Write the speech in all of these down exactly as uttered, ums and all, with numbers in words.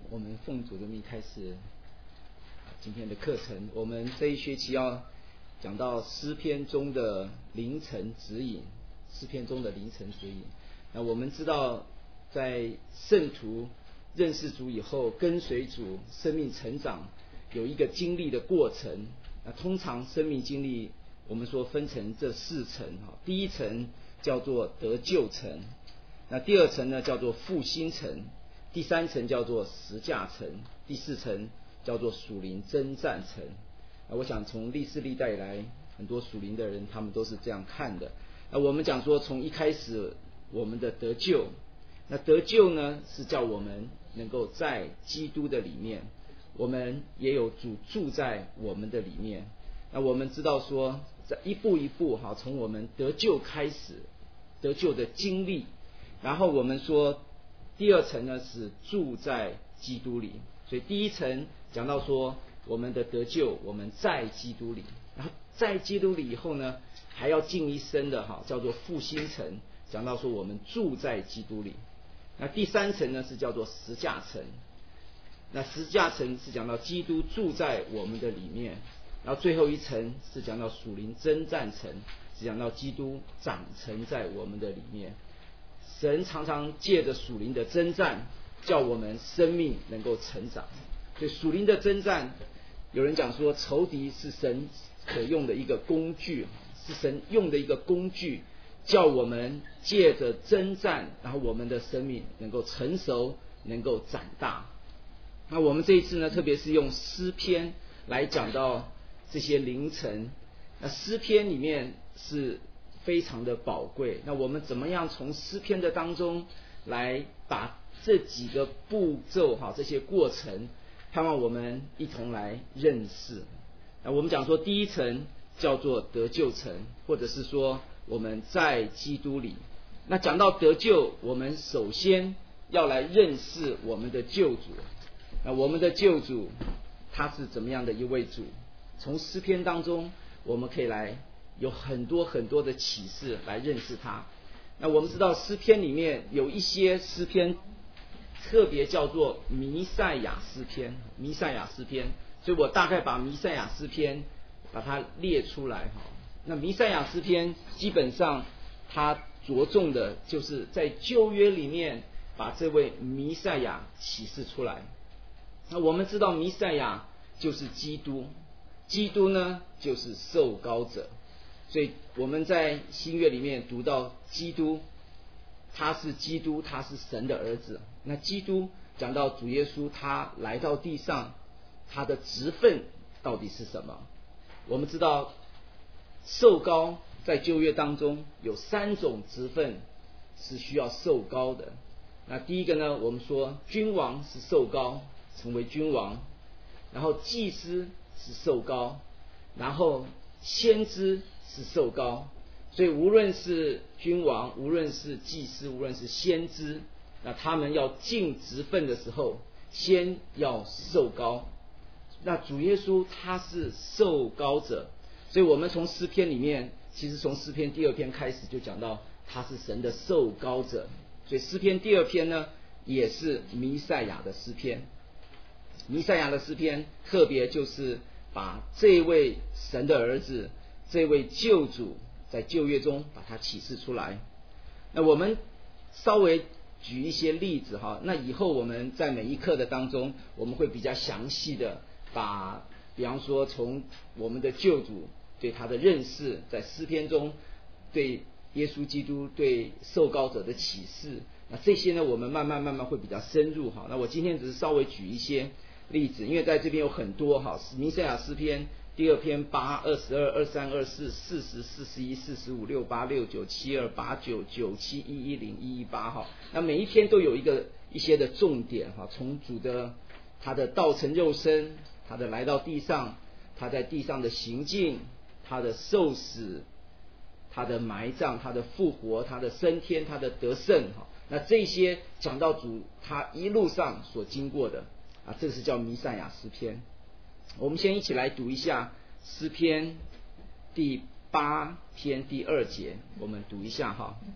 我们奉主的名开始今天的课程。我们这一学期要讲到诗篇中的凌晨指引，诗篇中的凌晨指引。那我们知道，在圣徒认识主以后，跟随主，生命成长有一个经历的过程。那通常生命经历，我们说分成这四层。第一层叫做得救层，那第二层呢叫做复兴层，第三层叫做十架层，第四层叫做属灵征战层。我想从历世历代以来，很多属灵的人他们都是这样看的。那我们讲说，从一开始我们的得救，那得救呢是叫我们能够在基督的里面，我们也有主住在我们的里面。那我们知道说，在一步一步哈，从我们得救开始，得救的经历，然后我们说第二层呢是住在基督里。所以第一层讲到说我们的得救，我们在基督里，然后在基督里以后呢，还要进一升的哈，叫做复兴层，讲到说我们住在基督里。那第三层呢是叫做十架层，那十架层是讲到基督住在我们的里面，然后最后一层是讲到属灵征战层，是讲到基督长成在我们的里面。神常常借着属灵的征战，叫我们生命能够成长。所以属灵的征战，有人讲说仇敌是神可用的一个工具，是神用的一个工具，叫我们借着征战，然后我们的生命能够成熟，能够长大。那我们这一次呢，特别是用诗篇来讲到这些凌晨。那诗篇里面是非常的宝贵，那我们怎么样从诗篇的当中来把这几个步骤哈，这些过程，盼望我们一同来认识。那我们讲说第一层叫做得救层，或者是说我们在基督里。那讲到得救，我们首先要来认识我们的救主。那我们的救主他是怎么样的一位主？从诗篇当中我们可以来有很多很多的启示来认识他。那我们知道诗篇里面有一些诗篇特别叫做弥赛亚诗篇，弥赛亚诗篇，所以我大概把弥赛亚诗篇把它列出来。那弥赛亚诗篇基本上它着重的就是在旧约里面把这位弥赛亚启示出来。那我们知道弥赛亚就是基督，基督呢就是受膏者，所以我们在新约里面读到基督，他是基督，他是神的儿子。那基督讲到主耶稣他来到地上，他的职分到底是什么？我们知道受膏在旧约当中有三种职分是需要受膏的。那第一个呢，我们说君王是受膏成为君王，然后祭司是受膏，然后先知是受膏。所以无论是君王，无论是祭司，无论是先知，那他们要尽职分的时候先要受膏。那主耶稣他是受膏者，所以我们从诗篇里面，其实从诗篇第二篇开始就讲到他是神的受膏者。所以诗篇第二篇呢也是弥赛亚的诗篇。弥赛亚的诗篇特别就是把这位神的儿子，这位救主在旧约中把它启示出来。那我们稍微举一些例子哈，那以后我们在每一课的当中，我们会比较详细的把，比方说从我们的救主对他的认识，在诗篇中对耶稣基督对受膏者的启示，那这些呢我们慢慢慢慢会比较深入哈。那我今天只是稍微举一些例子，因为在这边有很多哈，弥赛亚诗篇第二篇八、二十二、二三、二四、四十、四十一、四十五、六八、六九、七二、八九、九七、一一零、一一八哈。那每一篇都有一个一些的重点哈，从主的他的道成肉身，他的来到地上，他在地上的行径，他的受死，他的埋葬，他的复活，他的升天，他的得胜哈。那这些讲到主他一路上所经过的啊，这个是叫弥赛亚诗篇。我们先一起来读一下诗篇第八篇第二节，我们读一下哈。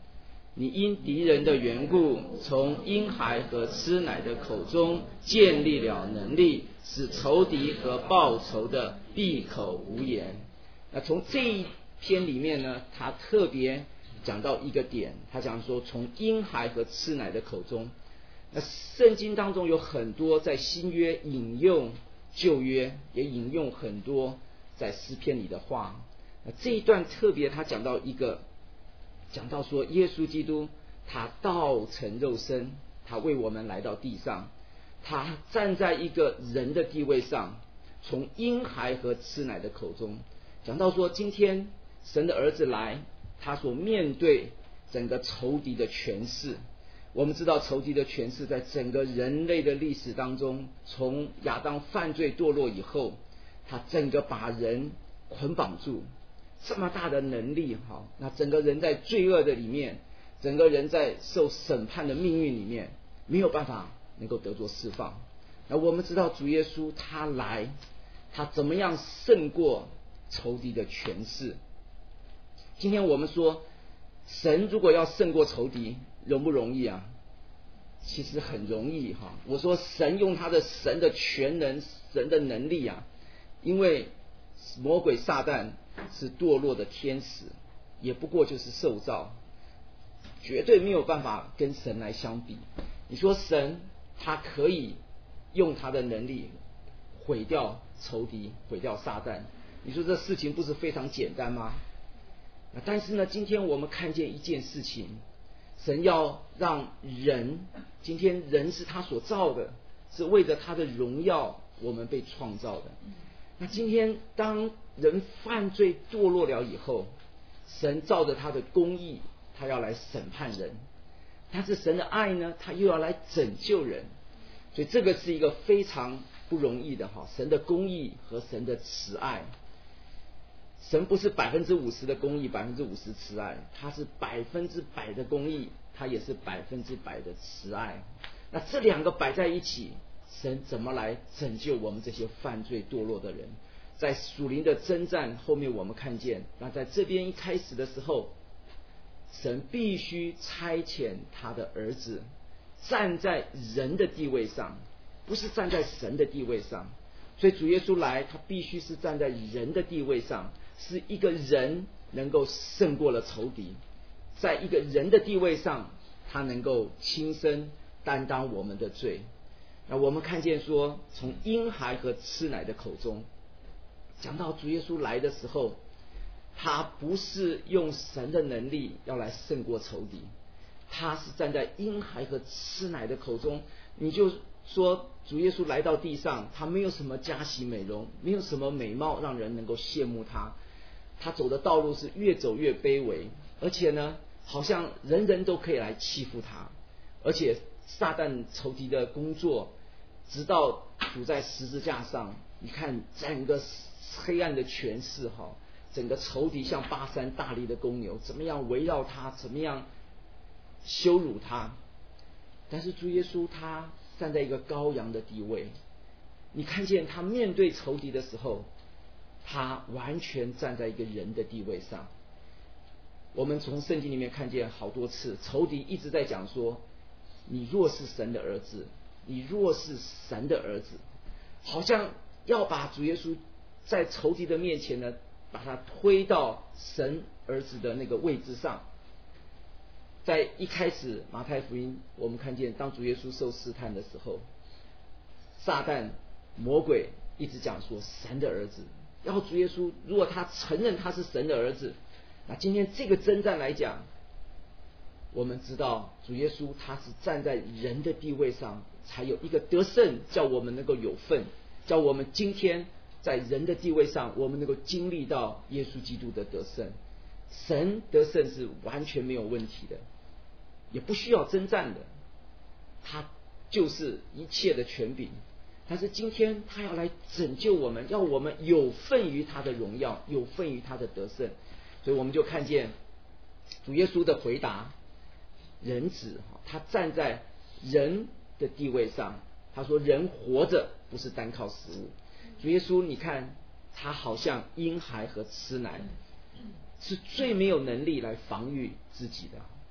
你因敌人的缘故，从婴孩和吃奶的口中建立了能力，使仇敌和报仇的闭口无言。那从这一篇里面呢，他特别讲到一个点，他讲说从婴孩和吃奶的口中。那圣经当中有很多在新约引用旧约，也引用很多在诗篇里的话。那这一段特别他讲到一个，讲到说耶稣基督他道成肉身，他为我们来到地上，他站在一个人的地位上，从婴孩和吃奶的口中讲到说，今天神的儿子来，他所面对整个仇敌的权势。我们知道仇敌的权势在整个人类的历史当中，从亚当犯罪堕落以后，他整个把人捆绑住，这么大的能力，那整个人在罪恶的里面，整个人在受审判的命运里面，没有办法能够得着释放。那我们知道主耶稣他来，他怎么样胜过仇敌的权势。今天我们说神如果要胜过仇敌容不容易啊？其实很容易哈。我说神用他的神的全能，神的能力啊，因为魔鬼撒旦是堕落的天使，也不过就是受造，绝对没有办法跟神来相比。你说神他可以用他的能力毁掉仇敌，毁掉撒旦，你说这事情不是非常简单吗？但是呢，今天我们看见一件事情，神要让人，今天人是他所造的，是为着他的荣耀我们被创造的。那今天当人犯罪堕落了以后，神照着他的公义，他要来审判人，但是神的爱呢，他又要来拯救人。所以这个是一个非常不容易的哈，神的公义和神的慈爱。神不是百分之五十的公义，百分之五十慈爱，他是百分之百的公义，他也是百分之百的慈爱。那这两个摆在一起，神怎么来拯救我们这些犯罪堕落的人？在属灵的征战后面，我们看见，那在这边一开始的时候，神必须差遣他的儿子站在人的地位上，不是站在神的地位上。所以主耶稣来，他必须是站在人的地位上，是一个人能够胜过了仇敌，在一个人的地位上，他能够亲身担当我们的罪。那我们看见说，从婴孩和吃奶的口中讲到主耶稣来的时候，他不是用神的能力要来胜过仇敌，他是站在婴孩和吃奶的口中。你就说主耶稣来到地上，他没有什么佳喜美容，没有什么美貌让人能够羡慕他，他走的道路是越走越卑微，而且呢好像人人都可以来欺负他，而且撒旦仇敌的工作直到主在十字架上，你看整个黑暗的权势哈，整个仇敌像巴山大力的公牛，怎么样围绕他，怎么样羞辱他。但是主耶稣他站在一个羔羊的地位，你看见他面对仇敌的时候，他完全站在一个人的地位上。我们从圣经里面看见好多次，仇敌一直在讲说，你若是神的儿子，你若是神的儿子，好像要把主耶稣在仇敌的面前呢，把他推到神儿子的那个位置上。在一开始马太福音我们看见，当主耶稣受试探的时候，撒旦魔鬼一直讲说神的儿子，然后主耶稣如果他承认他是神的儿子，那今天这个征战来讲，我们知道主耶稣他是站在人的地位上，才有一个得胜，叫我们能够有份，叫我们今天在人的地位上，我们能够经历到耶稣基督的得胜。神得胜是完全没有问题的，也不需要征战的，他就是一切的权柄。但是今天他要来拯救我们，要我们有份于他的荣耀，有份于他的得胜。所以我们就看见主耶稣的回答，人子他站在人的地位上，他说人活着不是单靠食物。主耶稣你看他好像婴孩和吃奶，是最没有能力来防御自己的。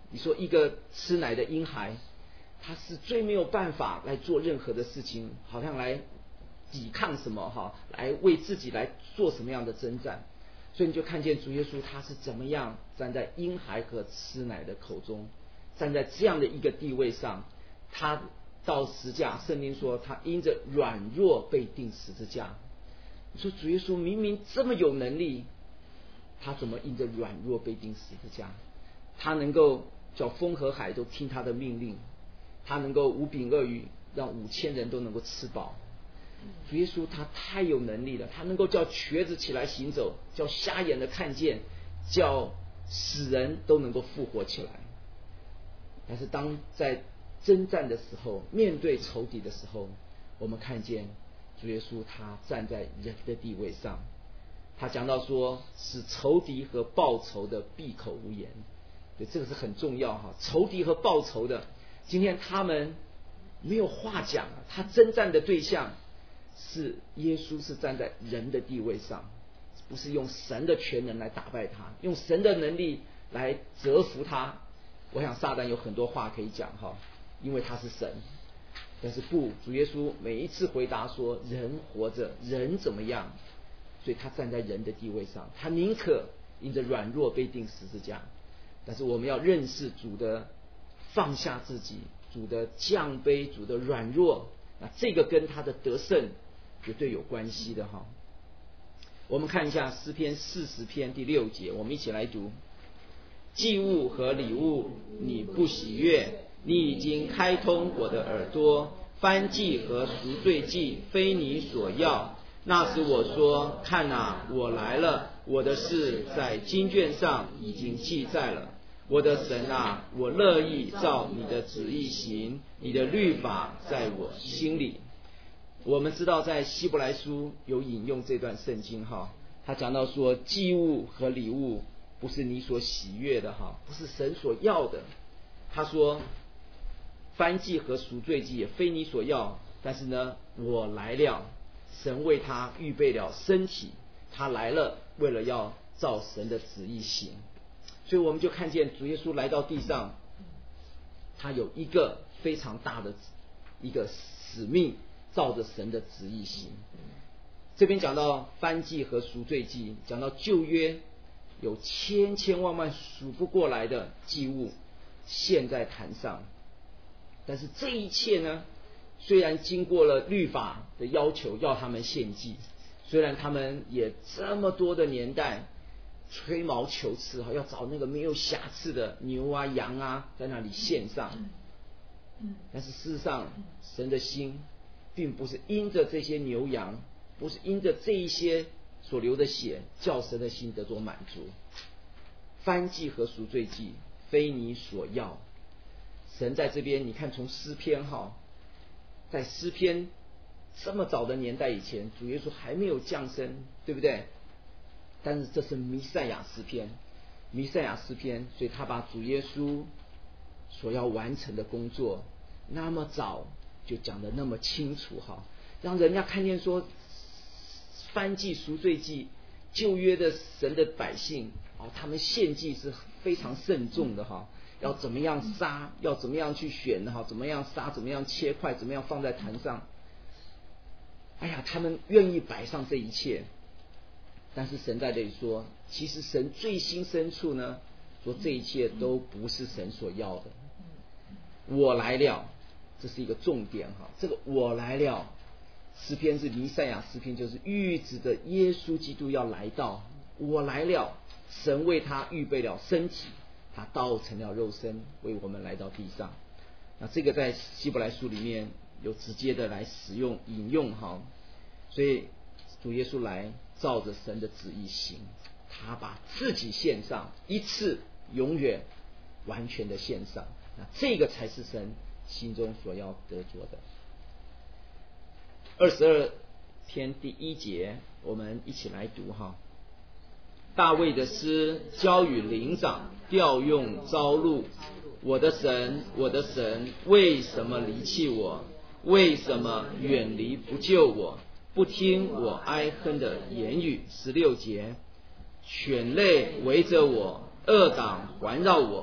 你说一个吃奶的婴孩，他是最没有办法来做任何的事情，好像来抵抗什么哈，来为自己来做什么样的征战。所以你就看见主耶稣他是怎么样站在婴孩和吃奶的口中，站在这样的一个地位上，他到十架，圣经说他因着软弱被钉十字架。你说主耶稣明明这么有能力，他怎么因着软弱被钉十字架？他能够叫风和海都听他的命令，他能够五饼二鱼让五千人都能够吃饱。主耶稣他太有能力了，他能够叫瘸子起来行走，叫瞎眼的看见，叫死人都能够复活起来。但是当在征战的时候，面对仇敌的时候，我们看见主耶稣他站在人的地位上，他讲到说使仇敌和报仇的闭口无言。对，这个是很重要哈。仇敌和报仇的，今天他们没有话讲，他征战的对象是耶稣，是站在人的地位上，不是用神的全能来打败他，用神的能力来折服他。我想撒旦有很多话可以讲哈，因为他是神。但是不，主耶稣每一次回答说人活着，人怎么样，所以他站在人的地位上，他宁可因着软弱被钉十字架。但是我们要认识主的放下自己，主的降卑，主的软弱，那这个跟他的得胜绝对有关系的哈。我们看一下诗篇四十篇第六节，我们一起来读：祭物和礼物你不喜悦，你已经开通我的耳朵，燔祭和赎罪祭非你所要。那时我说，看哪，我来了，我的事在经卷上已经记载了。我的神啊，我乐意照你的旨意行，你的律法在我心里。我们知道在希伯来书有引用这段圣经哈，他讲到说祭物和礼物不是你所喜悦的哈，不是神所要的。他说燔祭和赎罪祭也非你所要，但是呢，我来了，神为他预备了身体，他来了，为了要照神的旨意行。所以我们就看见主耶稣来到地上，他有一个非常大的一个使命，照着神的旨意行。这边讲到燔祭和赎罪祭，讲到旧约有千千万万数不过来的祭物献在坛上，但是这一切呢，虽然经过了律法的要求要他们献祭，虽然他们也这么多的年代吹毛求疵，要找那个没有瑕疵的牛啊羊啊在那里献上，但是事实上神的心并不是因着这些牛羊，不是因着这一些所流的血叫神的心得着满足。燔祭和赎罪祭非你所要。神在这边，你看从诗篇哈，在诗篇这么早的年代以前，主耶稣还没有降生，对不对？但是这是弥赛亚诗篇，弥赛亚诗篇，所以他把主耶稣所要完成的工作那么早就讲得那么清楚哈，让人家看见说燔祭赎罪祭旧约的神的百姓啊，他们献祭是非常慎重的哈，要怎么样杀，要怎么样去选哈，怎么样杀，怎么样切块，怎么样放在坛上。哎呀，他们愿意摆上这一切。但是神在这里说，其实神最心深处呢，说这一切都不是神所要的。我来了，这是一个重点哈。这个我来了，诗篇是弥赛亚诗篇，就是预指着耶稣基督要来到。我来了，神为他预备了身体，他道成了肉身，为我们来到地上。那这个在希伯来书里面有直接的来使用引用哈，所以主耶稣来照着神的旨意行，他把自己献上，一次永远完全的献上，那这个才是神心中所要得着的。二十二篇第一节，我们一起来读哈。大卫的诗交与灵长，调用朝露。我的神，我的神，为什么离弃我？为什么远离不救我？不听我哀哼的言语。十六节，犬类围着我，恶党环绕我，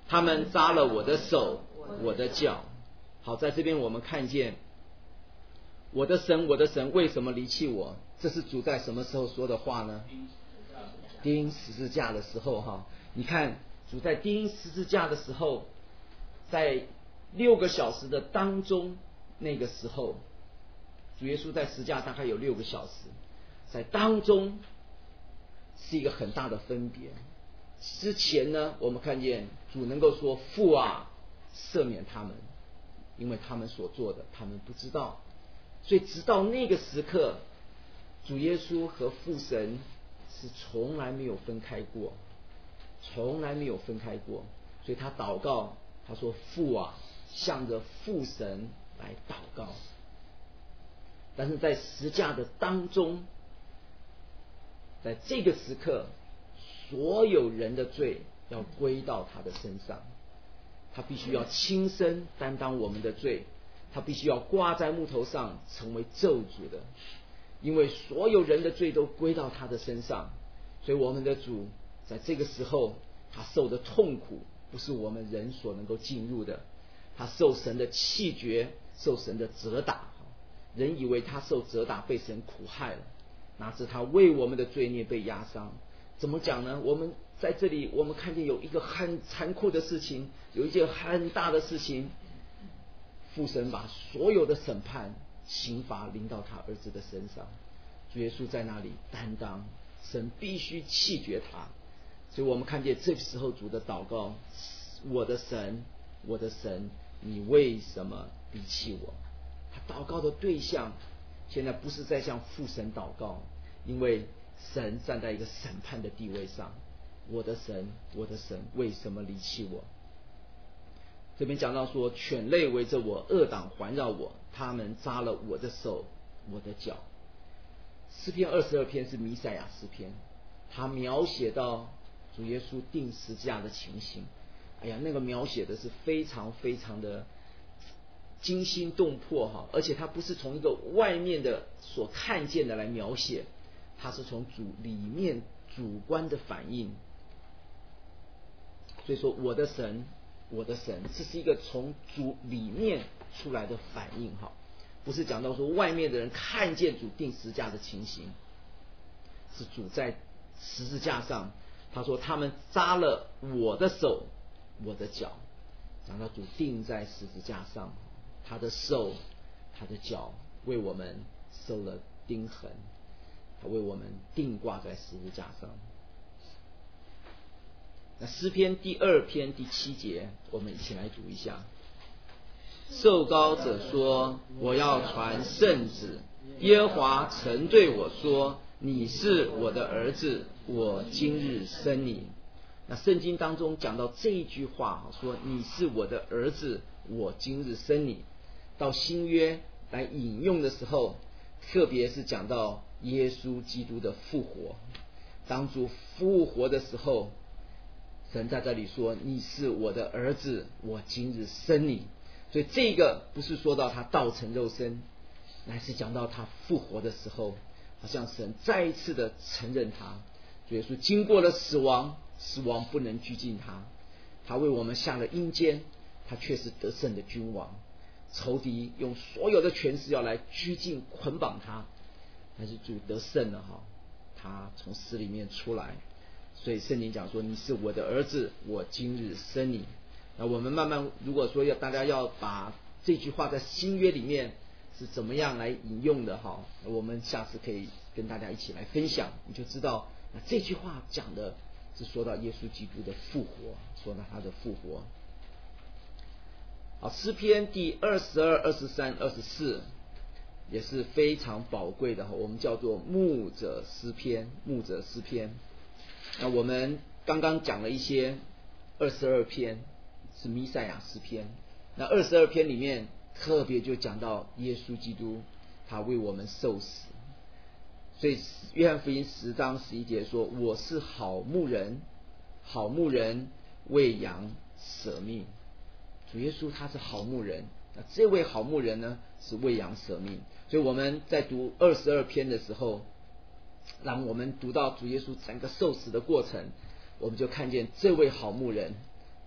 他们扎了我的手，我的脚。好，在这边我们看见，我的神，我的神，为什么离弃我？这是主在什么时候说的话呢？钉十字架的时候哈，你看主在钉十字架的时候，在六个小时的当中，那个时候，主耶稣在十字架大概有六个小时，在当中是一个很大的分别。之前呢，我们看见主能够说父啊，赦免他们，因为他们所做的他们不知道。所以直到那个时刻，主耶稣和父神是从来没有分开过，从来没有分开过。所以他祷告，他说父啊，向着父神来祷告。但是在十架的当中，在这个时刻，所有人的罪要归到他的身上，他必须要亲身担当我们的罪，他必须要挂在木头上成为咒诅的，因为所有人的罪都归到他的身上。所以我们的主在这个时候，他受的痛苦不是我们人所能够进入的，他受神的弃绝，受神的责打。人以为他受责打被神苦害了，哪知他为我们的罪孽被压伤。怎么讲呢？我们在这里我们看见有一个很残酷的事情，有一件很大的事情，父神把所有的审判刑罚临到他儿子的身上，主耶稣在那里担当，神必须弃绝他。所以我们看见这时候主的祷告，我的神，我的神，你为什么离弃我？他祷告的对象现在不是在向父神祷告，因为神站在一个审判的地位上。我的神，我的神，为什么离弃我？这边讲到说，犬类围着我，恶党环绕我，他们扎了我的手，我的脚。诗篇二十二篇是弥赛亚诗篇，他描写到主耶稣钉十字架的情形。哎呀，那个描写的是非常非常的惊心动魄哈，而且他不是从一个外面的所看见的来描写，他是从主里面主观的反应。所以说，我的神，我的神，这是一个从主里面出来的反应哈，不是讲到说外面的人看见主钉十字架的情形，是主在十字架上，他说他们扎了我的手，我的脚，讲到主钉在十字架上。他的手，他的脚为我们受了钉痕，他为我们钉挂在十字架上。那诗篇第二篇第七节，我们一起来读一下。受膏者说，我要传圣旨，耶和华曾对我说，你是我的儿子，我今日生你。那圣经当中讲到这一句话，说你是我的儿子，我今日生你。到新约来引用的时候，特别是讲到耶稣基督的复活。当主复活的时候，神在这里说，你是我的儿子，我今日生你。所以这个不是说到他道成肉身，乃是讲到他复活的时候，好像神再一次的承认他。主耶稣经过了死亡，死亡不能拘禁他，他为我们下了阴间，他却是得胜的君王。仇敌用所有的权势要来拘禁捆绑他，但是主得胜了哈，他从死里面出来。所以圣经讲说，你是我的儿子，我今日生你。那我们慢慢，如果说要大家要把这句话在新约里面是怎么样来引用的哈，我们下次可以跟大家一起来分享，你就知道那这句话讲的是说到耶稣基督的复活，说到他的复活。好，诗篇第二十二、二十三、二十四也是非常宝贵的，我们叫做牧者诗篇。牧者诗篇，那我们刚刚讲了一些，二十二篇是弥赛亚诗篇，那二十二篇里面特别就讲到耶稣基督，他为我们受死。所以约翰福音十章十一节说，我是好牧人，好牧人为羊舍命。主耶稣他是好牧人，那这位好牧人呢是为羊舍命。所以我们在读二十二篇的时候，让我们读到主耶稣整个受死的过程，我们就看见这位好牧人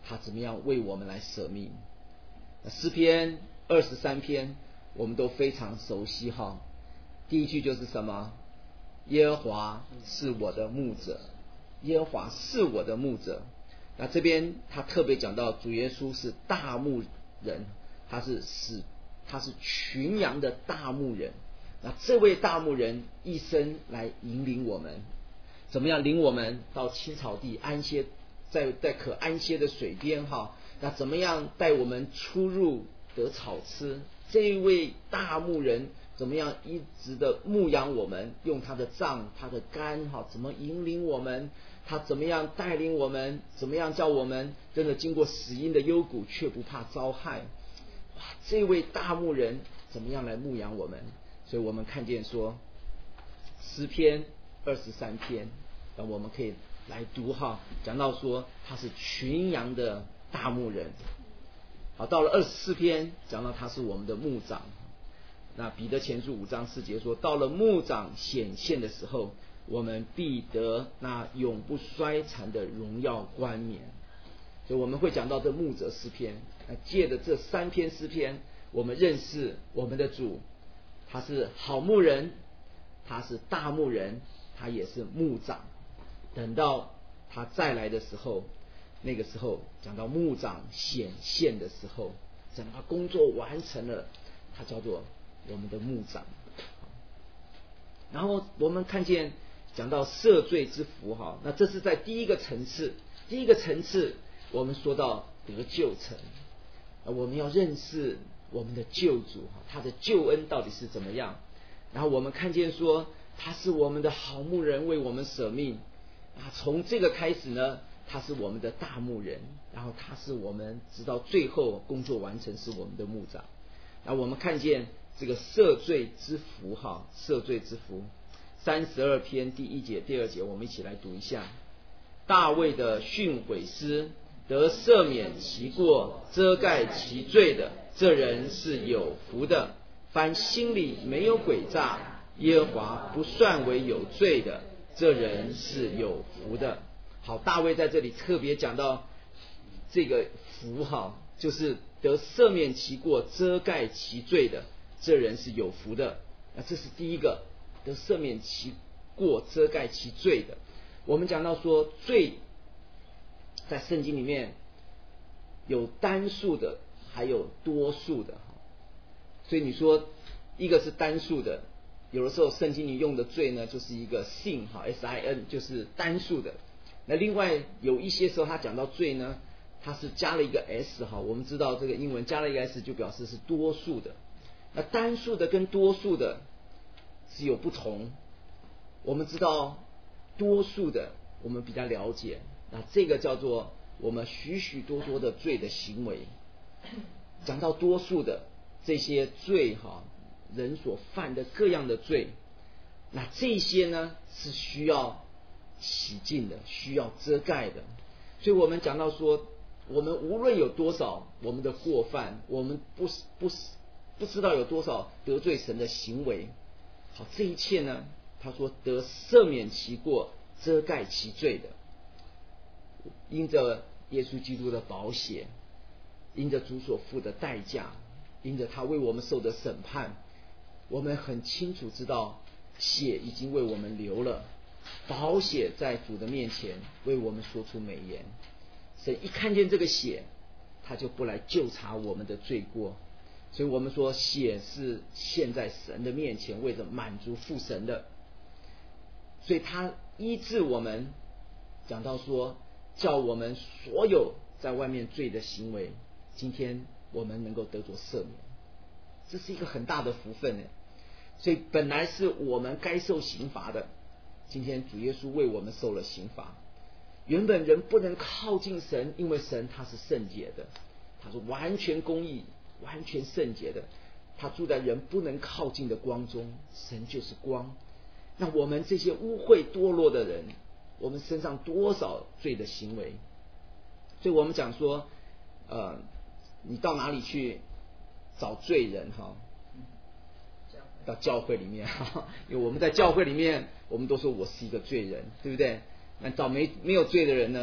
他怎么样为我们来舍命。诗篇二十三篇我们都非常熟悉哈，第一句就是什么？耶和华是我的牧者，耶和华是我的牧者。那这边他特别讲到主耶稣是大牧人，他是使他是群羊的大牧人。那这位大牧人一生来引领我们，怎么样领我们到青草地安歇，在在可安歇的水边哈？那怎么样带我们出入得草吃？这一位大牧人怎么样一直的牧养我们，用他的杖他的竿哈，怎么引领我们，他怎么样带领我们，怎么样叫我们真的经过死荫的幽谷却不怕遭害。哇，这位大牧人怎么样来牧养我们？所以我们看见说诗篇二十三篇，那我们可以来读哈，讲到说他是群羊的大牧人。好，到了二十四篇讲到他是我们的牧长。那彼得前书五章四节说，到了牧长显现的时候，我们必得那永不衰残的荣耀冠冕。所以我们会讲到这牧者诗篇，借着这三篇诗篇，我们认识我们的主，他是好牧人，他是大牧人，他也是牧长。等到他再来的时候，那个时候讲到牧长显现的时候，整个工作完成了，他叫做我们的牧长。然后我们看见讲到赦罪之福哈，那这是在第一个层次，第一个层次我们说到得救层，我们要认识我们的救主，他的救恩到底是怎么样。然后我们看见说他是我们的好牧人，为我们舍命啊。从这个开始呢，他是我们的大牧人，然后他是我们直到最后工作完成是我们的牧长。那我们看见这个赦罪之福哈，赦罪之福，三十二篇第一节第二节，我们一起来读一下。大卫的训诲诗，得赦免其过，遮盖其罪的，这人是有福的。凡心里没有诡诈，耶和华不算为有罪的，这人是有福的。好，大卫在这里特别讲到这个福哈，就是得赦免其过，遮盖其罪的，这人是有福的。那这是第一个，得赦免其过，遮盖其罪的。我们讲到说罪在圣经里面有单数的，还有多数的。所以你说一个是单数的，有的时候圣经里用的罪呢，就是一个 sin 哈 S I N 就是单数的。那另外有一些时候他讲到罪呢，他是加了一个 s 哈，我们知道这个英文加了一个 s 就表示是多数的。那单数的跟多数的是有不同。我们知道多数的我们比较了解，那这个叫做我们许许多多的罪的行为。讲到多数的这些罪哈，人所犯的各样的罪，那这些呢是需要洗净的，需要遮盖的。所以我们讲到说，我们无论有多少我们的过犯，我们不不不知道有多少得罪神的行为，好，这一切呢，他说得赦免其过，遮盖其罪的，因着耶稣基督的宝血，因着主所付的代价，因着他为我们受的审判，我们很清楚知道血已经为我们流了，宝血在主的面前为我们说出美言。神一看见这个血，他就不来究察我们的罪过。所以我们说血是献在神的面前，为着满足父神的。所以他医治我们，讲到说叫我们所有在外面罪的行为，今天我们能够得着赦免，这是一个很大的福分呢。所以本来是我们该受刑罚的，今天主耶稣为我们受了刑罚。原本人不能靠近神，因为神他是圣洁的，他是完全公义完全圣洁的，他住在人不能靠近的光中，神就是光。那我们这些污秽堕落的人，我们身上多少罪的行为。所以我们讲说呃，你到哪里去找罪人哈？到教会里面哈，因为我们在教会里面，我们都说我是一个罪人，对不对？那找没没有罪的人呢？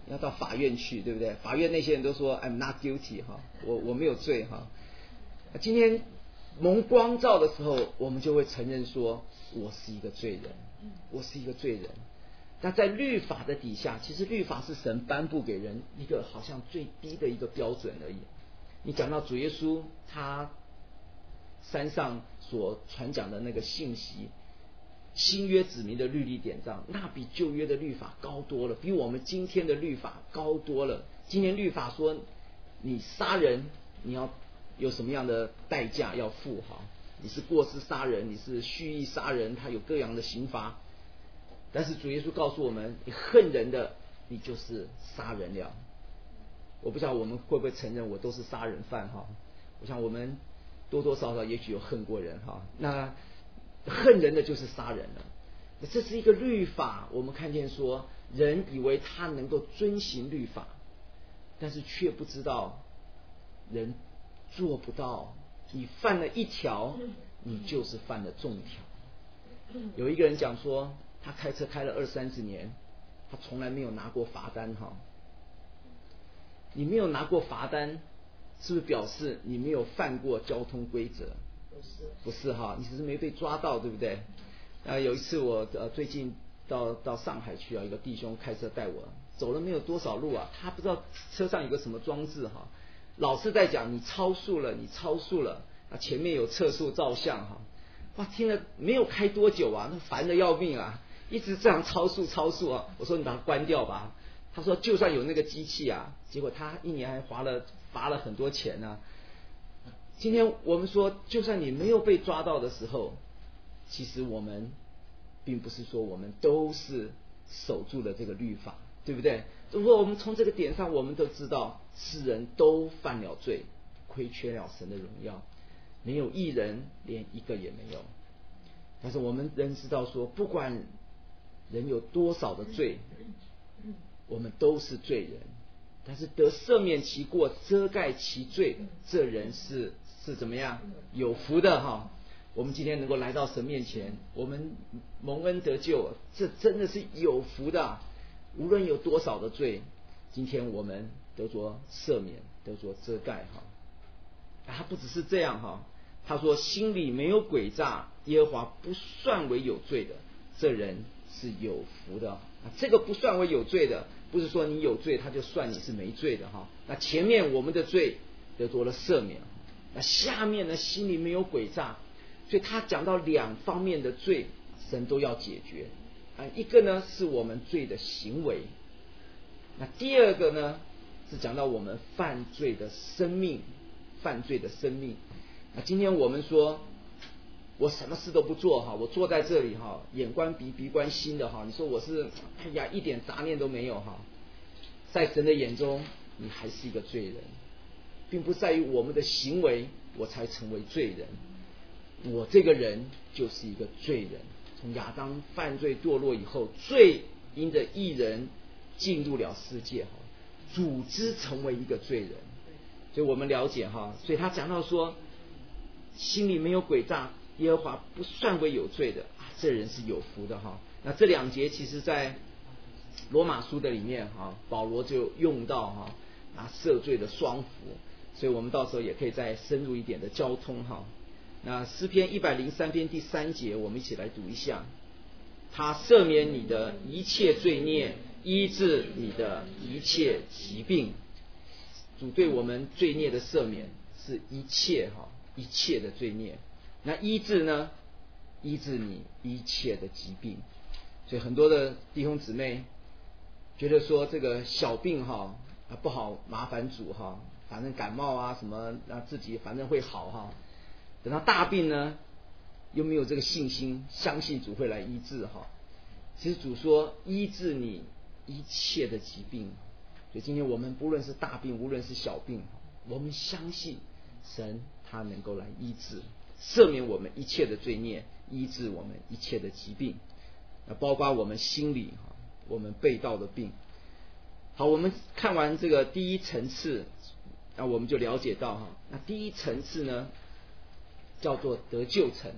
你要到法院去，对不对？法院那些人都说 I'm not guilty 哈，我我没有罪哈。今天蒙光照的时候，我们就会承认说，我是一个罪人，我是一个罪人。那在律法的底下，其实律法是神颁布给人一个好像最低的一个标准而已。你讲到主耶稣他山上所传讲的那个信息，新约子民的律例典章，那比旧约的律法高多了，比我们今天的律法高多了。今天律法说你杀人你要有什么样的代价要付，哈，你是过失杀人，你是蓄意杀人，他有各样的刑罚。但是主耶稣告诉我们，你恨人的，你就是杀人了。我不知道我们会不会承认我都是杀人犯哈？我想我们多多少少也许有恨过人哈。那恨人的就是杀人了。这是一个律法，我们看见说，人以为他能够遵行律法，但是却不知道人做不到。你犯了一条，你就是犯了众条。有一个人讲说，他开车开了二三十年，他从来没有拿过罚单哈。你没有拿过罚单，是不是表示你没有犯过交通规则？ 不是， 不是哈，你只是没被抓到，对不对？呃，有一次我呃最近到到上海去啊，一个弟兄开车带我走了没有多少路啊，他不知道车上有个什么装置哈，老是在讲你超速了，你超速了啊，前面有测速照相哈，哇，听了没有开多久啊，那烦得要命啊，一直这样超速超速啊，我说你把它关掉吧。他说就算有那个机器啊，结果他一年还花了罚了很多钱啊。今天我们说，就算你没有被抓到的时候，其实我们并不是说我们都是守住了这个律法，对不对？如果我们从这个点上，我们都知道世人都犯了罪，亏缺了神的荣耀，没有义人，连一个也没有。但是我们仍知道说，不管人有多少的罪，我们都是罪人，但是得赦免其过、遮盖其罪，这人是是怎么样？有福的哈！我们今天能够来到神面前，我们蒙恩得救，这真的是有福的。无论有多少的罪，今天我们得着赦免，得着遮盖哈。他不只是这样哈，他说心里没有诡诈，耶和华不算为有罪的，这人是有福的。这个不算为有罪的，不是说你有罪他就算你是没罪的哈。那前面我们的罪得着了赦免，那下面呢心里没有诡诈，所以他讲到两方面的罪，神都要解决啊。一个呢是我们罪的行为，那第二个呢是讲到我们犯罪的生命，犯罪的生命。那今天我们说，我什么事都不做哈，我坐在这里哈，眼观鼻，鼻观心的哈，你说我是哎呀一点杂念都没有哈，在神的眼中你还是一个罪人，并不在于我们的行为我才成为罪人，我这个人就是一个罪人。从亚当犯罪堕落以后，罪因着义人进入了世界哈，组织成为一个罪人。所以我们了解哈，所以他讲到说，心里没有诡诈，耶和华不算为有罪的啊，这人是有福的哈。那这两节其实在罗马书的里面哈，保罗就用到哈啊赦罪的双福，所以我们到时候也可以再深入一点的交通哈。那诗篇一百零三篇第三节，我们一起来读一下。他赦免你的一切罪孽，医治你的一切疾病。主对我们罪孽的赦免是一切哈，一切的罪孽。那医治呢？医治你一切的疾病。所以很多的弟兄姊妹觉得说这个小病哈啊不好麻烦主哈，反正感冒啊什么啊自己反正会好哈。等到大病呢，又没有这个信心，相信主会来医治哈。其实主说医治你一切的疾病。所以今天我们不论是大病，无论是小病，我们相信神他能够来医治，赦免我们一切的罪孽，医治我们一切的疾病，包括我们心里我们背道的病。好，我们看完这个第一层次，那我们就了解到哈，那第一层次呢叫做得救层，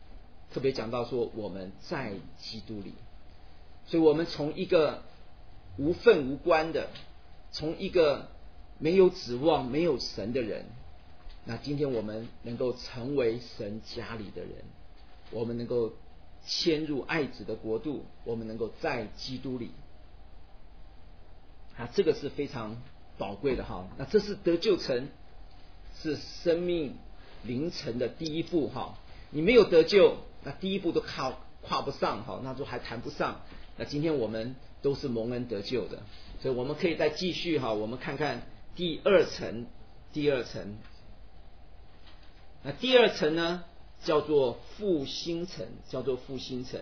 特别讲到说我们在基督里，所以我们从一个无份无关的，从一个没有指望没有神的人，那今天我们能够成为神家里的人，我们能够迁入爱子的国度，我们能够在基督里啊，这个是非常宝贵的哈。那这是得救程，是生命灵程的第一步哈。你没有得救，那第一步都跨跨不上哈，那就还谈不上。那今天我们都是蒙恩得救的，所以我们可以再继续哈，我们看看第二层，第二层。那第二层呢，叫做复兴层，叫做复兴层，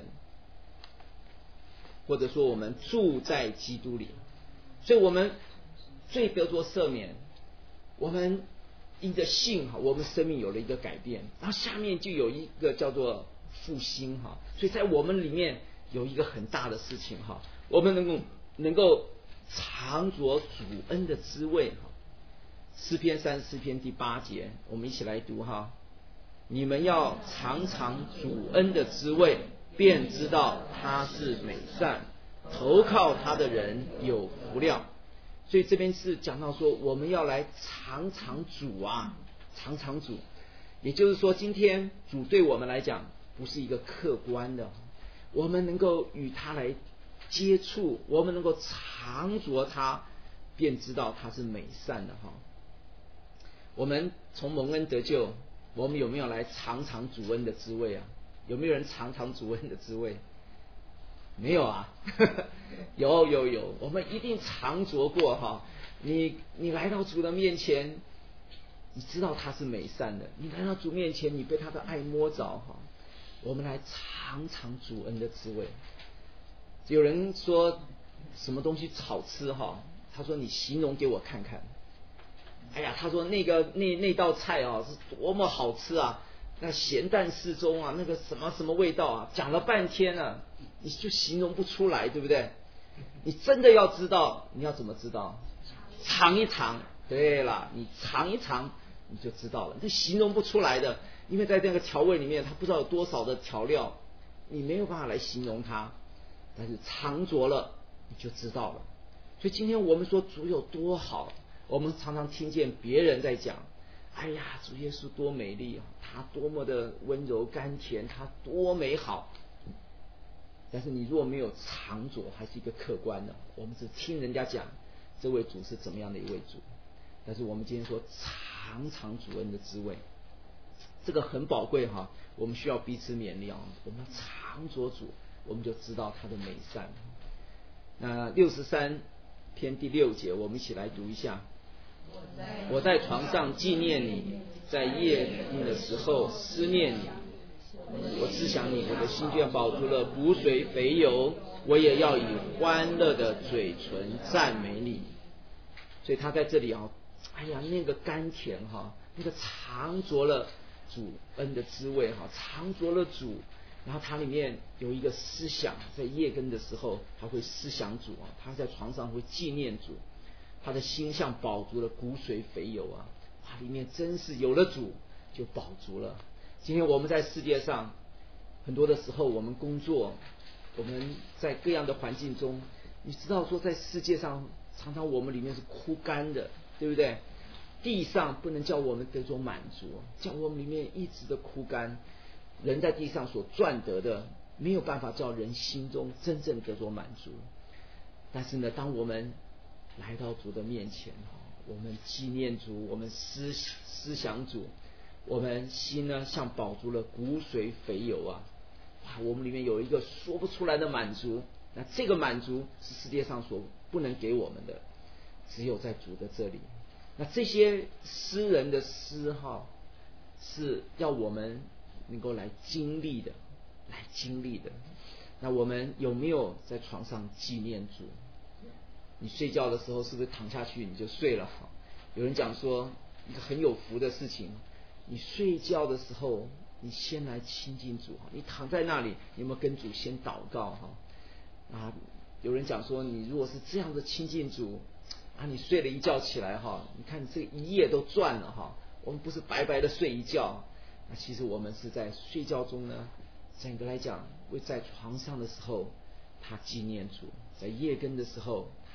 或者说我们住在基督里。所以我们罪得着赦免，我们因着信哈，我们生命有了一个改变，然后下面就有一个叫做复兴哈。所以在我们里面有一个很大的事情哈，我们能够能够尝着主恩的滋味哈。诗篇三十四篇第八节，我们一起来读哈。你们要尝尝主恩的滋味，便知道他是美善，投靠他的人有福了。所以这边是讲到说，我们要来尝尝主啊，尝尝主。也就是说，今天主对我们来讲不是一个客观的，我们能够与他来接触，我们能够尝着他，便知道他是美善的哈。我们从蒙恩得救，我们有没有来尝尝主恩的滋味啊？有没有人尝尝主恩的滋味？没有啊？有有有，我们一定尝着过哈。你你来到主的面前，你知道他是美善的，你来到主面前，你被他的爱摸着哈。我们来尝尝主恩的滋味。有人说什么东西好吃哈？他说你形容给我看看。哎呀，他说那个那那道菜啊是多么好吃啊，那咸淡适中啊，那个什么什么味道啊，讲了半天啊，你就形容不出来，对不对？你真的要知道，你要怎么知道？尝一尝。对了，你尝一尝你就知道了，你形容不出来的，因为在那个调味里面，它不知道有多少的调料，你没有办法来形容它，但是尝着了你就知道了。所以今天我们说主有多好，我们常常听见别人在讲，哎呀，主耶稣多美丽，他多么的温柔甘甜，他多美好。但是你若没有尝着，还是一个客观的，我们只听人家讲这位主是怎么样的一位主。但是我们今天说尝尝主恩的滋味，这个很宝贵哈，我们需要彼此勉励啊。我们尝着主，我们就知道他的美善。那六十三篇第六节，我们一起来读一下。我在床上纪念你，在夜莺的时候思念你。我思想你，我的心就饱足了骨髓肥油，我也要以欢乐的嘴唇赞美你。所以他在这里啊，哎呀，那个甘甜哈，那个尝着了主恩的滋味哈，尝着了主，然后他里面有一个思想，在夜更的时候他会思想主啊，他在床上会纪念主，他的心像饱足了骨髓肥油啊，他里面真是有了主就饱足了。今天我们在世界上很多的时候，我们工作，我们在各样的环境中，你知道说在世界上常常我们里面是枯干的，对不对？地上不能叫我们得着满足，叫我们里面一直的枯干。人在地上所赚得的没有办法叫人心中真正得着满足。但是呢，当我们来到主的面前，我们纪念主，我们思思想主，我们心呢像饱足了骨髓肥油啊，哇，我们里面有一个说不出来的满足。那这个满足是世界上所不能给我们的，只有在主的这里。那这些诗人的诗哈，是要我们能够来经历的，来经历的。那我们有没有在床上纪念主？你睡觉的时候是不是躺下去你就睡了？有人讲说一个很有福的事情，你睡觉的时候你先来亲近主，你躺在那里你有没有跟主先祷告哈？啊，有人讲说你如果是这样的亲近主啊，你睡了一觉起来哈，你看你这一夜都赚了哈。我们不是白白的睡一觉，那其实我们是在睡觉中呢，整个来讲，会在床上的时候他纪念主，在夜更的时候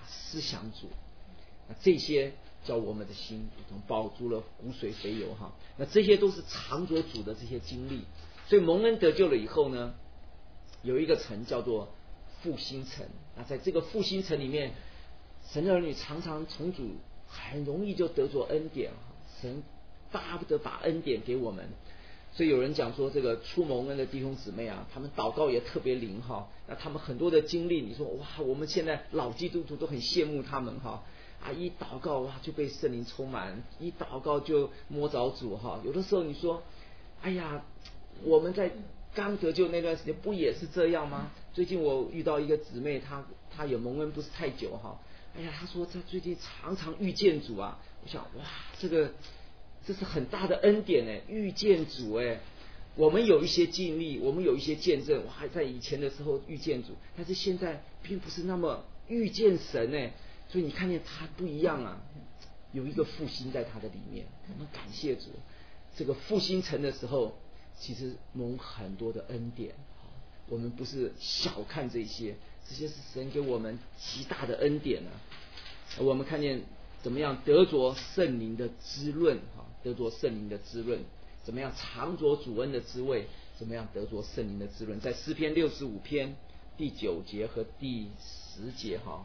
思想主。那这些叫我们的心如同饱足了骨髓肥油哈。那这些都是藏着主的这些经历。所以蒙恩得救了以后呢，有一个城叫做复兴城。那在这个复兴城里面，神的儿女常常从主很容易就得着恩典，神巴不得把恩典给我们。所以有人讲说，这个初蒙恩的弟兄姊妹啊，他们祷告也特别灵哈。那他们很多的经历，你说哇，我们现在老基督徒都很羡慕他们哈。啊，一祷告哇就被圣灵充满，一祷告就摸着主哈。有的时候你说，哎呀，我们在刚得救那段时间不也是这样吗？最近我遇到一个姊妹，她她也蒙恩不是太久哈。哎呀，她说她最近常常遇见主啊。我想哇，这个这是很大的恩典哎，遇见主哎。我们有一些经历，我们有一些见证，我还在以前的时候遇见主，但是现在并不是那么遇见神哎。所以你看见他不一样啊，有一个复兴在他的里面。我们感谢主，这个复兴城的时候，其实蒙很多的恩典。我们不是小看这些，这些是神给我们极大的恩典啊。我们看见怎么样得着圣灵的滋润，得着圣灵的滋润，怎么样尝着主恩的滋味，怎么样得着圣灵的滋润。在诗篇六十五篇第九节和第十节哈。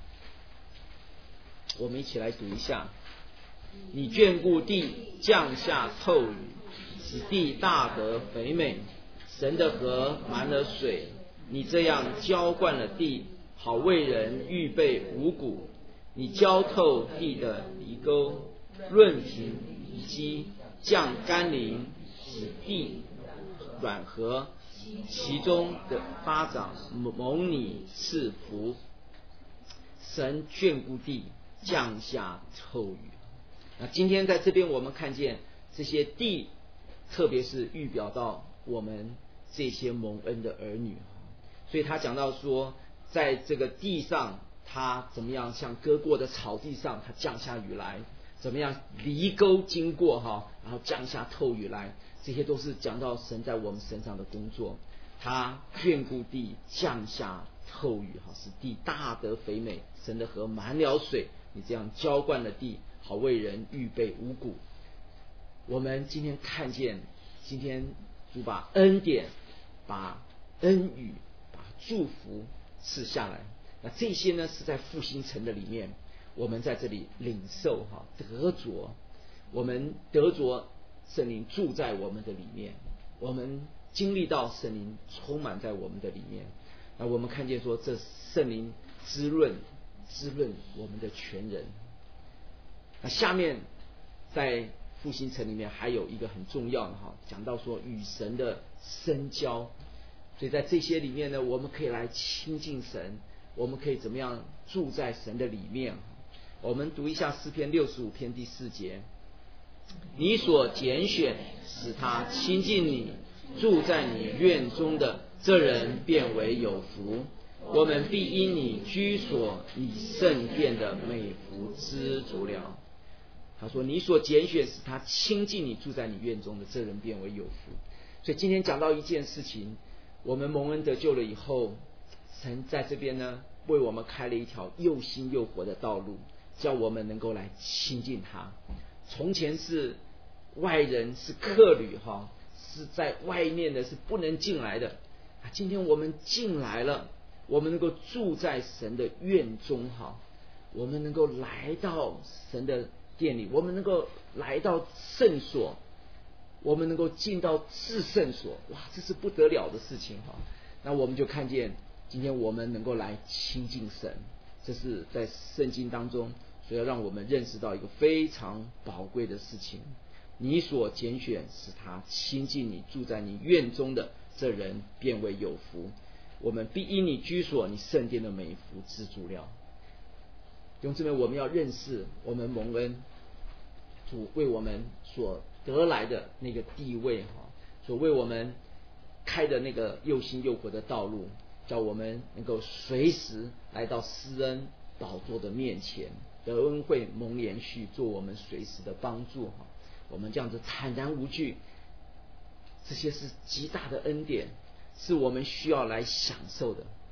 我们一起来读一下。你眷顾地，降下透雨，使地大得肥美。神的河满了水，你这样浇灌了地，好为人预备五谷。你浇透地的犁沟，润平犁基，降甘霖，使地软和，其中的发长蒙你赐福。神眷顾地，降下透雨。那今天在这边我们看见这些地，特别是预表到我们这些蒙恩的儿女。所以他讲到说，在这个地上他怎么样，像割过的草地上他降下雨来，怎么样犁沟经过哈，然后降下透雨来，这些都是讲到神在我们身上的工作。他眷顾地，降下透雨哈，使地大得肥美。神的河满了水，你这样浇灌了地，好为人预备五谷。我们今天看见，今天主把恩典、把恩雨、把祝福赐下来。那这些呢，是在复兴城的里面，我们在这里领受哈，得着，我们得着圣灵住在我们的里面，我们经历到圣灵充满在我们的里面。那我们看见说，这圣灵滋润滋润我们的全人。那下面在复兴城里面还有一个很重要的哈，讲到说与神的深交。所以在这些里面呢，我们可以来亲近神，我们可以怎么样住在神的里面。我们读一下诗篇六十五篇第四节。你所拣选使他亲近你，住在你院中的这人便为有福。我们必因你居所以圣殿的美福知足了。他说你所拣选使他亲近你，住在你院中的这人便为有福。所以今天讲到一件事情，我们蒙恩得救了以后，神在这边呢为我们开了一条又新又活的道路，叫我们能够来亲近他。从前是外人，是客旅哈，是在外面的，是不能进来的。今天我们进来了，我们能够住在神的院中哈，我们能够来到神的殿里，我们能够来到圣所，我们能够进到至圣所，哇，这是不得了的事情哈。那我们就看见今天我们能够来亲近神，这是在圣经当中所要让我们认识到一个非常宝贵的事情。你所拣选使他亲近你，住在你院中的这人便为有福。我们必因你居所你圣殿的美福知足了。弟兄姊妹，我们要认识我们蒙恩主为我们所得来的那个地位，所为我们开的那个又新又活的道路，叫我们能够随时来到施恩宝座的面前，得恩惠蒙连续，做我们随时的帮助。我们这样子坦然无惧，这些是极大的恩典，是我们需要来享受的。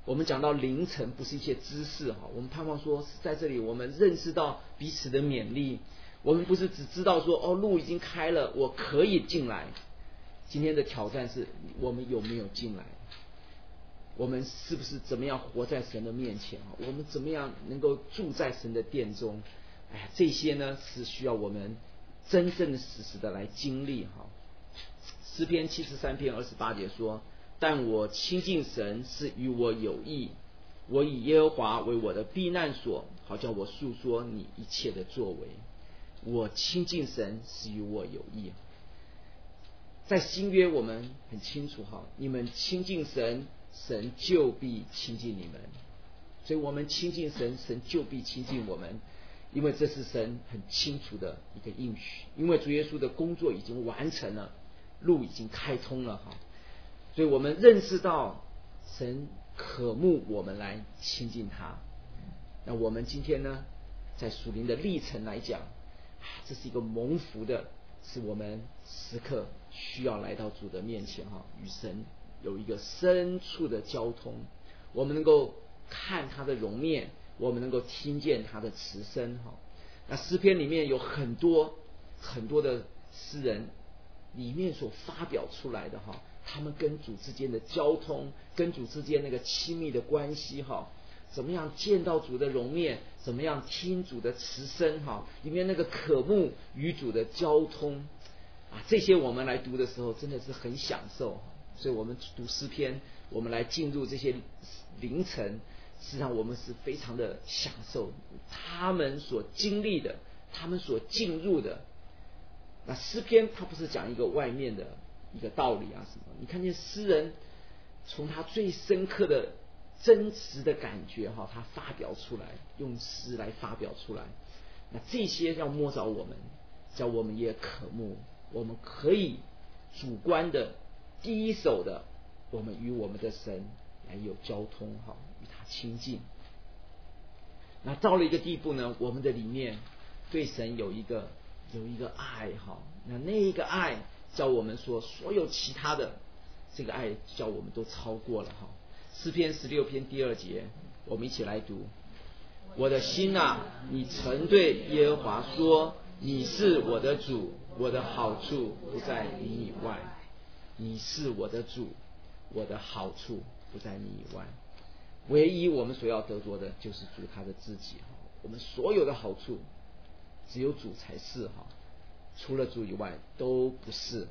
我们讲到凌晨不是一些知识哈，我们盼望说是在这里我们认识到彼此的勉励，我们不是只知道说哦路已经开了，我可以进来。今天的挑战是我们有没有进来，我们是不是怎么样活在神的面前，我们怎么样能够住在神的殿中。哎，这些呢是需要我们真正的实时的来经历哈。诗篇七十三篇二十八节说，但我亲近神是与我有益，我以耶和华为我的避难所，好叫我述说你一切的作为。我亲近神是与我有益。在新约我们很清楚哈，你们亲近神，神就必亲近你们。所以我们亲近神，神就必亲近我们，因为这是神很清楚的一个应许。因为主耶稣的工作已经完成了，路已经开通了哈。所以我们认识到神渴慕我们来亲近他。那我们今天呢，在属灵的历程来讲，这是一个蒙福的，是我们时刻需要来到主的面前哈，与神有一个深处的交通。我们能够看他的容面，我们能够听见他的慈声哈。那诗篇里面有很多很多的诗人里面所发表出来的哈，他们跟主之间的交通，跟主之间那个亲密的关系哈，怎么样见到主的容面，怎么样听主的慈声哈，里面那个渴慕与主的交通啊，这些我们来读的时候真的是很享受。所以我们读诗篇，我们来进入这些凌晨，实际上我们是非常的享受他们所经历的，他们所进入的。那诗篇它不是讲一个外面的一个道理啊什么，你看见诗人从他最深刻的真实的感觉哈，他发表出来，用诗来发表出来。那这些要摸着我们，叫我们也渴慕，我们可以主观的第一手的，我们与我们的神来有交通哈，与他亲近。那到了一个地步呢，我们的里面对神有一个有一个爱哈，那那一个爱叫我们说所有其他的这个爱叫我们都超过了哈。诗篇十六篇第二节，我们一起来读：我的心啊，你曾对耶和华说，你是我的主，我的好处不在你以外。你是我的主，我的好处不在你以外。唯一我们所要得着的就是主他的自己，我们所有的好处只有主才是哈，除了主以外都不是。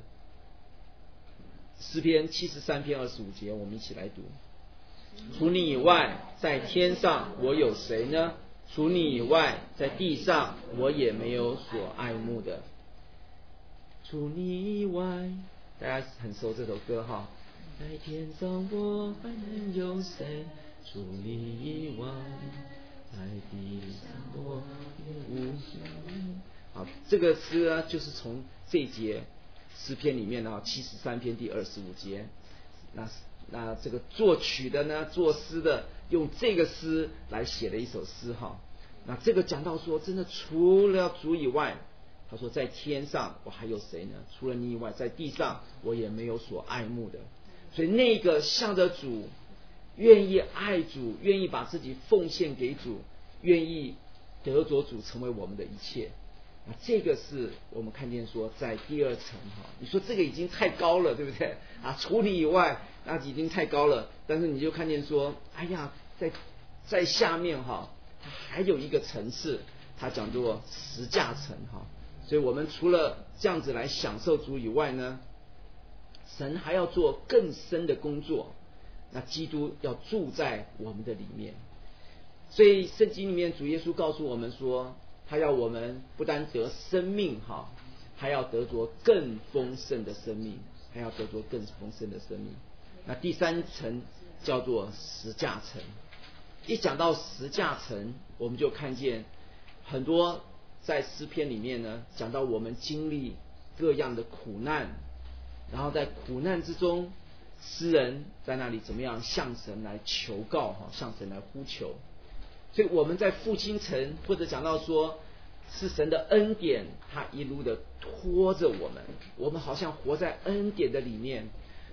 诗篇七十三篇二十五节，我们一起来读：除你以外，在天上我有谁呢？除你以外，在地上我也没有所爱慕的。除你以外，大家很熟这首歌哈。在天上我还能有谁？除你以外，在地上我也无谁。好，这个诗呢，就是从这一节诗篇里面呢，七十三篇第二十五节。那那这个作曲的呢，作诗的用这个诗来写了一首诗哈。那这个讲到说，真的除了主以外，他说在天上我还有谁呢？除了你以外，在地上我也没有所爱慕的。所以那个向着主，愿意爱主，愿意把自己奉献给主，愿意得着主成为我们的一切。那这个是我们看见说在第二层哈，你说这个已经太高了，对不对啊？除你以外，那已经太高了。但是你就看见说，哎呀，在在下面哈，它还有一个层次，它讲作十架层哈。所以我们除了这样子来享受主以外呢，神还要做更深的工作。那基督要住在我们的里面。所以圣经里面主耶稣告诉我们说，他要我们不单得生命哈，还要得着更丰盛的生命，还要得着更丰盛的生命。那第三层叫做十架层。一讲到十架层，我们就看见很多在诗篇里面呢，讲到我们经历各样的苦难，然后在苦难之中，诗人在那里怎么样向神来求告哈，向神来呼求。所以我们在复兴城，或者讲到说是神的恩典，他一路的拖着我们，我们好像活在恩典的里面。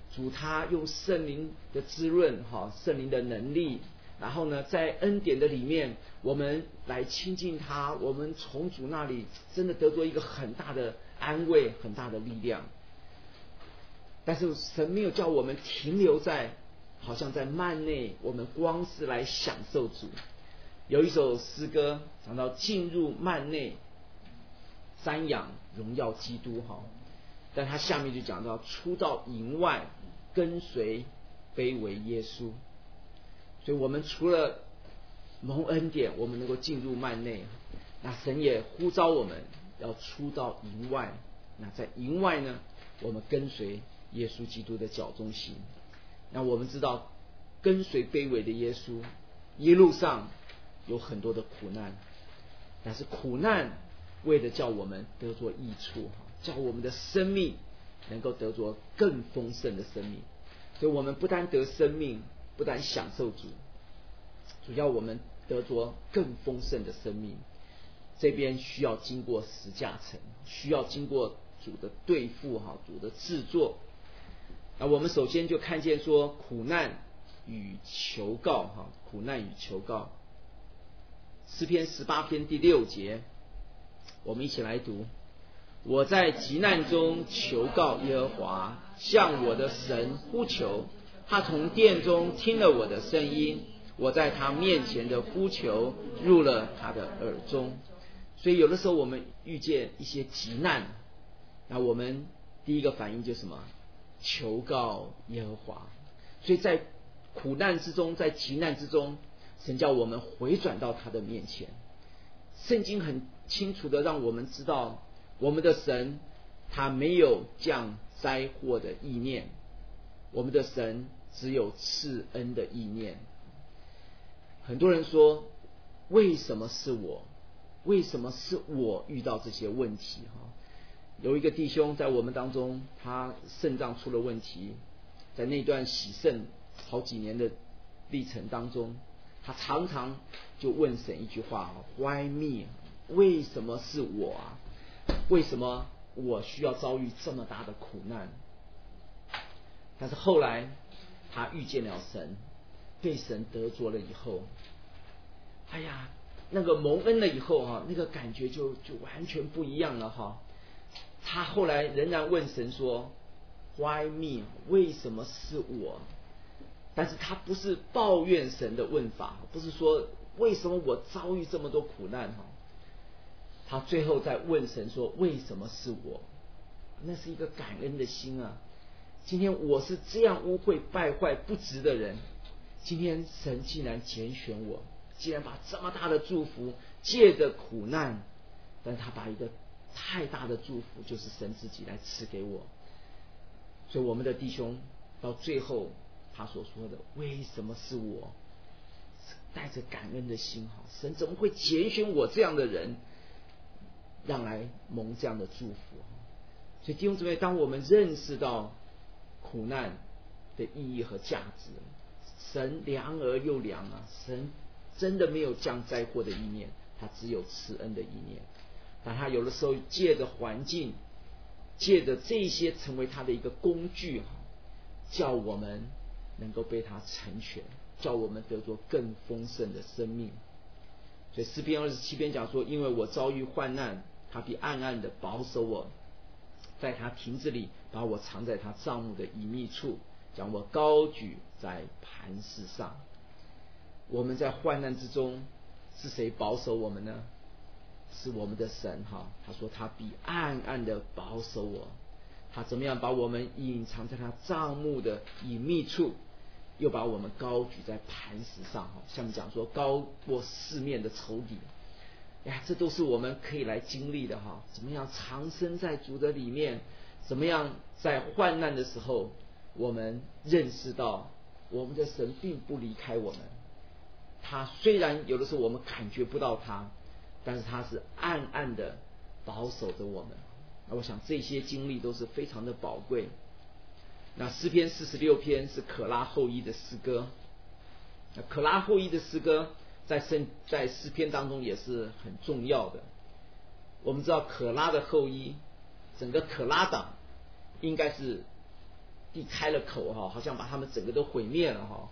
主他用圣灵的滋润，哈，圣灵的能力，然后呢，在恩典的里面，我们来亲近他，我们从主那里真的得到一个很大的安慰，很大的力量。但是神没有叫我们停留在好像在幔内，我们光是来享受主。有一首诗歌讲到进入幔内，瞻仰荣耀基督，哈，但他下面就讲到出到营外，跟随卑微耶稣。所以我们除了蒙恩典，我们能够进入幔内，那神也呼召我们要出到营外。那在营外呢，我们跟随耶稣基督的脚中行。那我们知道，跟随卑微的耶稣，一路上有很多的苦难，但是苦难为了叫我们得着益处，叫我们的生命能够得着更丰盛的生命。所以我们不单得生命，不但享受主，主要我们得着更丰盛的生命。这边需要经过十架层，需要经过主的对付，主的制作。那我们首先就看见说苦难与求告，苦难与求告。诗篇十八篇第六节，我们一起来读：我在急难中求告耶和华，向我的神呼求，他从殿中听了我的声音，我在他面前的呼求入了他的耳中。所以有的时候我们遇见一些急难，那我们第一个反应就是什么？求告耶和华。所以在苦难之中，在急难之中，神叫我们回转到他的面前。圣经很清楚的让我们知道，我们的神他没有降灾祸的意念，我们的神只有赐恩的意念。很多人说，为什么是我？为什么是我遇到这些问题？有一个弟兄在我们当中，他肾脏出了问题，在那段洗肾好几年的历程当中，他常常就问神一句话 Why me？ 为什么是我啊？为什么我需要遭遇这么大的苦难？但是后来他遇见了神，被神得着了以后，哎呀，那个蒙恩了以后哈，那个感觉就就完全不一样了哈。他后来仍然问神说 Why me？ 为什么是我？但是他不是抱怨神的问法，不是说为什么我遭遇这么多苦难哈。他最后在问神说为什么是我？那是一个感恩的心啊。今天我是这样污秽败坏不值的人，今天神竟然拣选我，竟然把这么大的祝福借着苦难，但他把一个太大的祝福就是神自己来赐给我。所以我们的弟兄到最后他所说的为什么是我，带着感恩的心，神怎么会拣选我这样的人让来蒙这样的祝福。所以弟兄姊妹，当我们认识到苦难的意义和价值，神良而又良啊，神真的没有降灾祸的意念，他只有赐恩的意念。但他有的时候借着环境，借着这些成为他的一个工具，叫我们能够被他成全，叫我们得着更丰盛的生命。所以诗篇二十七篇讲说，因为我遭遇患难，他必暗暗的保守我，在他亭子里把我藏在他帐幕的隐秘处，将我高举在磐石上。我们在患难之中，是谁保守我们呢？是我们的神哈。他说他必暗暗的保守我，他怎么样把我们隐藏在他帐幕的隐秘处，又把我们高举在磐石上哈。下面讲说高过四面的仇敌，哎，这都是我们可以来经历的哈。怎么样藏身在主的里面？怎么样在患难的时候，我们认识到我们的神并不离开我们。他虽然有的时候我们感觉不到他，但是他是暗暗的保守着我们。那我想这些经历都是非常的宝贵。那诗篇四十六篇是可拉后裔的诗歌，那可拉后裔的诗歌在圣在诗篇当中也是很重要的。我们知道可拉的后裔，整个可拉党应该是地开了口哈，好像把他们整个都毁灭了哈。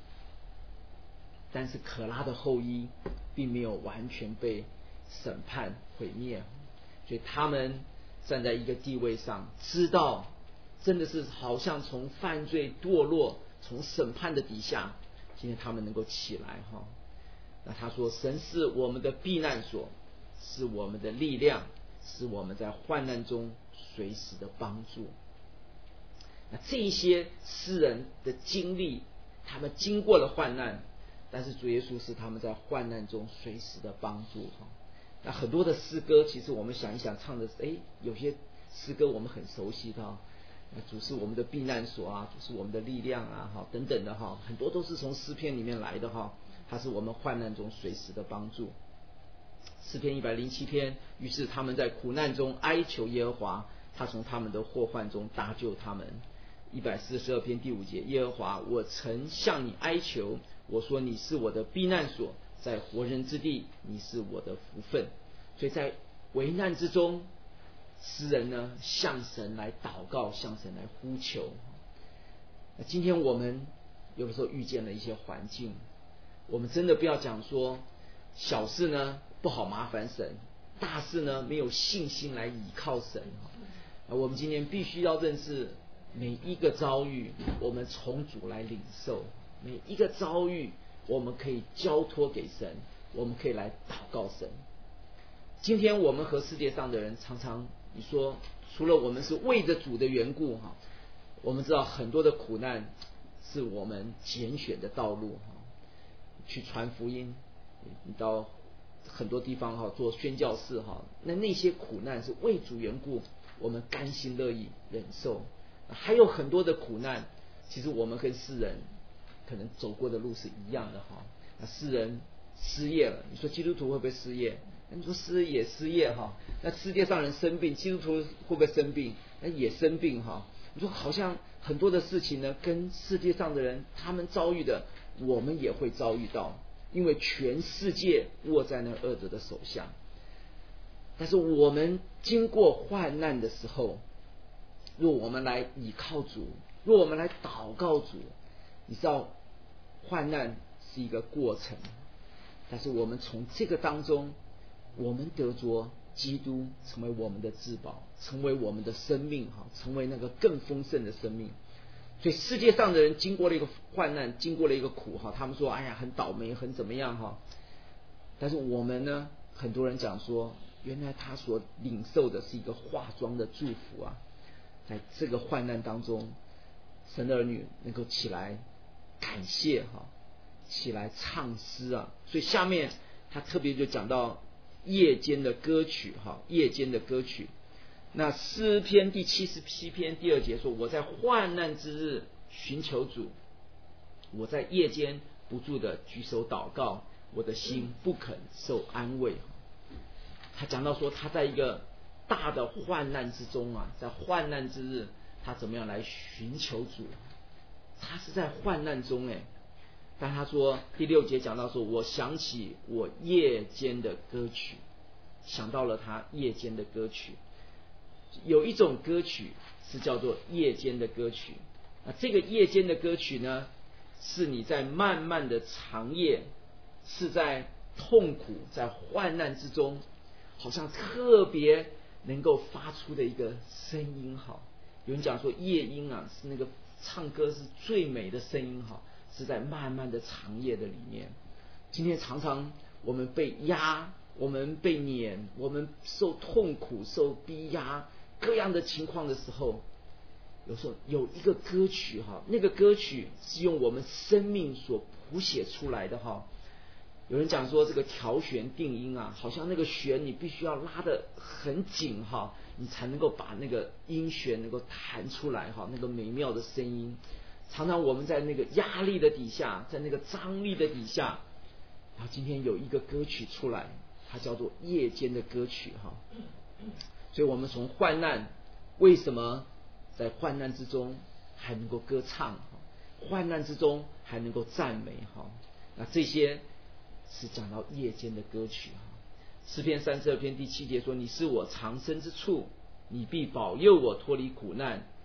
但是可拉的后裔并没有完全被审判毁灭，所以他们站在一个地位上，知道真的是好像从犯罪堕落，从审判的底下，今天他们能够起来哈。那他说，神是我们的避难所，是我们的力量，是我们在患难中随时的帮助。那这一些诗人的经历，他们经过了患难，但是主耶稣是他们在患难中随时的帮助哈。那很多的诗歌，其实我们想一想，唱的哎，有些诗歌我们很熟悉的哈，主是我们的避难所啊，主是我们的力量啊，哈等等的哈，很多都是从诗篇里面来的哈，它是我们患难中随时的帮助。诗篇一百零七篇，于是他们在苦难中哀求耶和华，他从他们的祸患中搭救他们。一百四十二篇第五节，耶和华，我曾向你哀求，我说你是我的避难所，在活人之地你是我的福分。所以在危难之中，诗人呢向神来祷告，向神来呼求。那今天我们有的时候遇见了一些环境，我们真的不要讲说小事呢不好麻烦神，大事呢没有信心来倚靠神。我们今天必须要认识每一个遭遇，我们从主来领受，每一个遭遇我们可以交托给神，我们可以来祷告神。今天我们和世界上的人常常，你说除了我们是为着主的缘故哈，我们知道很多的苦难是我们拣选的道路哈，去传福音，你到很多地方哈做宣教士哈，那那些苦难是为主缘故，我们甘心乐意忍受。还有很多的苦难，其实我们跟世人可能走过的路是一样的哈。那世人失业了，你说基督徒会不会失业？你说失也失业哈。那世界上人生病，基督徒会不会生病？那也生病哈。你说好像很多的事情呢，跟世界上的人他们遭遇的，我们也会遭遇到，因为全世界握在那恶者的手下。但是我们经过患难的时候，若我们来倚靠主，若我们来祷告主，你知道患难是一个过程，但是我们从这个当中，我们得着基督成为我们的至宝，成为我们的生命，成为那个更丰盛的生命。所以世界上的人经过了一个患难，经过了一个苦，他们说哎呀很倒霉很怎么样，但是我们呢，很多人讲说原来他所领受的是一个化妆的祝福啊。在这个患难当中，神的儿女能够起来感谢哈，起来唱诗啊。所以下面他特别就讲到夜间的歌曲哈，夜间的歌曲。那诗篇第七十七篇第二节说，我在患难之日寻求主，我在夜间不住的举手祷告，我的心不肯受安慰。他讲到说他在一个大的患难之中啊，在患难之日，他怎么样来寻求主？他是在患难中哎，但他说第六节讲到说，我想起我夜间的歌曲，想到了他夜间的歌曲。有一种歌曲是叫做夜间的歌曲，那这个夜间的歌曲呢，是你在漫漫的长夜，是在痛苦在患难之中，好像特别能够发出的一个声音哈。有人讲说夜莺啊是那个唱歌是最美的声音哈，是在漫漫的长夜的里面。今天常常我们被压，我们被碾，我们受痛苦受逼压各样的情况的时候，有时候有一个歌曲哈，那个歌曲是用我们生命所谱写出来的哈。有人讲说这个调弦定音啊，好像那个弦你必须要拉得很紧哈，你才能够把那个音弦能够弹出来哈，那个美妙的声音。常常我们在那个压力的底下，在那个张力的底下，然后今天有一个歌曲出来，它叫做夜间的歌曲哈。所以我们从患难，为什么在患难之中还能够歌唱，患难之中还能够赞美哈？那这些是讲到夜间的歌曲哈。诗篇三十二篇第七节说，你是我藏身之处，你必保佑我脱离苦难，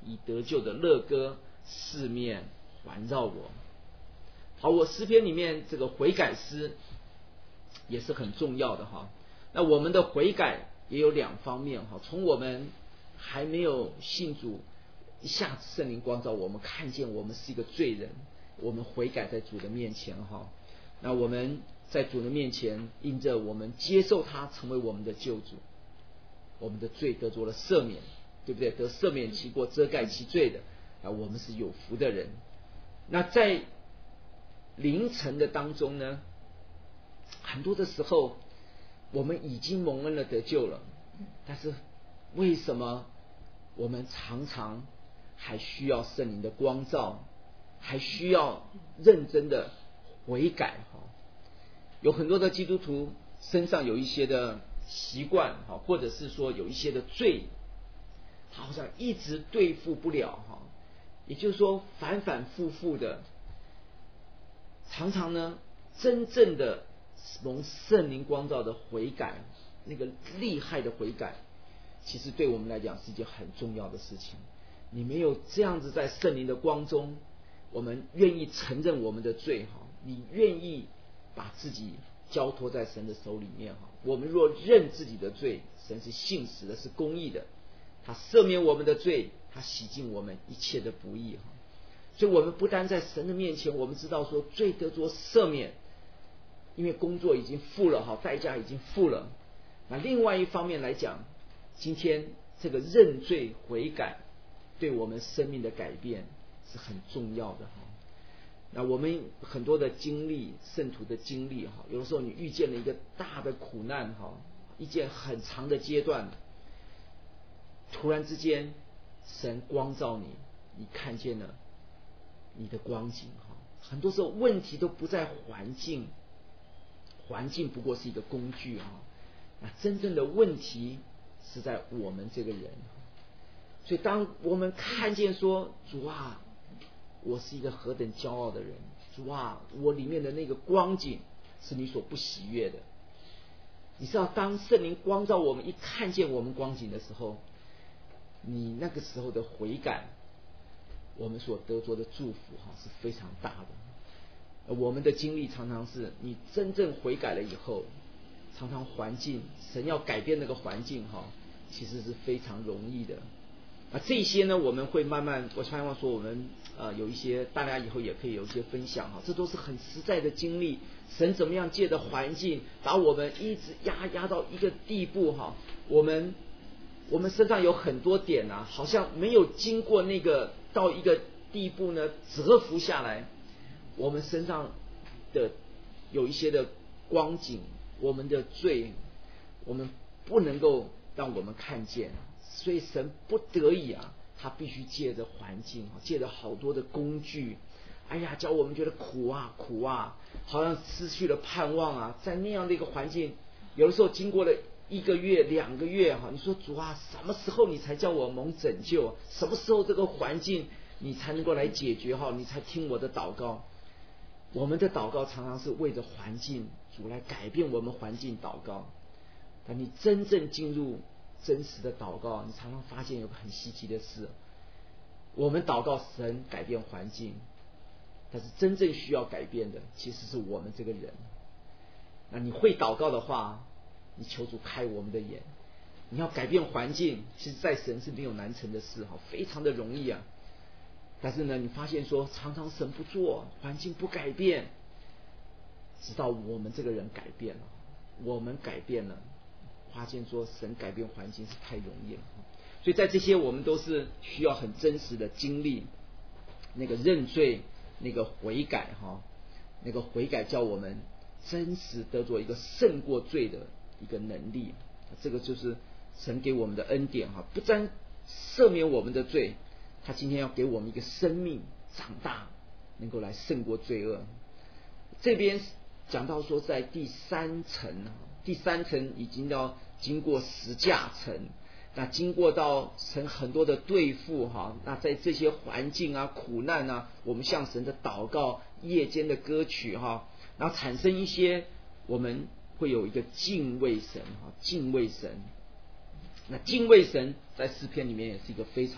以得救的乐歌四面环绕我。好，我诗篇里面这个悔改诗也是很重要的哈。那我们的悔改也有两方面哈，从我们还没有信主，一下子圣灵光照我们，看见我们是一个罪人，我们悔改在主的面前哈。那我们在主的面前，因着我们接受他成为我们的救主，我们的罪得着了赦免，对不对？得赦免其过，遮盖其罪的啊，我们是有福的人。那在凌晨的当中呢，很多的时候我们已经蒙恩了，得救了，但是为什么我们常常还需要圣灵的光照，还需要认真的悔改？有很多的基督徒身上有一些的习惯，或者是说有一些的罪，他好像一直对付不了，也就是说反反复复的，常常呢真正的蒙圣灵光照的悔改，那个厉害的悔改，其实对我们来讲是一件很重要的事情。你没有这样子在圣灵的光中，我们愿意承认我们的罪，你愿意把自己交托在神的手里面，我们若认自己的罪，神是信实的，是公义的，他赦免我们的罪，他洗净我们一切的不义。所以我们不单在神的面前，我们知道说罪得着赦免，因为工作已经付了，代价已经付了。那另外一方面来讲，今天这个认罪悔改对我们生命的改变是很重要的。那我们很多的经历，圣徒的经历，有的时候你遇见了一个大的苦难，一件很长的阶段，突然之间神光照你，你看见了你的光景。很多时候问题都不在环境，环境不过是一个工具，那真正的问题是在我们这个人。所以当我们看见说，主啊，我是一个何等骄傲的人，主啊，我里面的那个光景是你所不喜悦的。你知道当圣灵光照我们，一看见我们光景的时候，你那个时候的悔改，我们所得着的祝福是非常大的。我们的经历常常是你真正悔改了以后，常常环境神要改变那个环境其实是非常容易的。啊，这些呢，我们会慢慢，我希望说我们呃有一些大家以后也可以有一些分享哈，这都是很实在的经历。神怎么样借着环境把我们一直压压到一个地步哈，我们我们身上有很多点啊，好像没有经过那个到一个地步呢，蛰伏下来，我们身上的有一些的光景，我们的罪，我们不能够让我们看见。所以神不得已啊，他必须借着环境，借着好多的工具，哎呀，叫我们觉得苦啊苦啊，好像失去了盼望啊。在那样的一个环境，有的时候经过了一个月两个月哈，你说主啊，什么时候你才叫我蒙拯救？什么时候这个环境你才能够来解决哈？你才听我的祷告。我们的祷告常常是为着环境，主来改变我们环境祷告。但你真正进入真实的祷告，你常常发现有个很稀奇的事，我们祷告神改变环境，但是真正需要改变的其实是我们这个人。那你会祷告的话，你求主开我们的眼。你要改变环境，其实在神是没有难成的事，非常的容易啊。但是呢，你发现说常常神不做，环境不改变，直到我们这个人改变了，我们改变了，发现说神改变环境是太容易了。所以在这些我们都是需要很真实的经历，那个认罪，那个悔改哈，那个悔改叫我们真实得着一个胜过罪的一个能力。这个就是神给我们的恩典哈，不单赦免我们的罪，他今天要给我们一个生命长大，能够来胜过罪恶。这边讲到说在第三层，第三层已经要经过十架层，那经过到神很多的对付哈，那在这些环境啊苦难啊，我们向神的祷告，夜间的歌曲哈，然后产生一些，我们会有一个敬畏神哈，敬畏神。那敬畏神在诗篇里面也是一个非常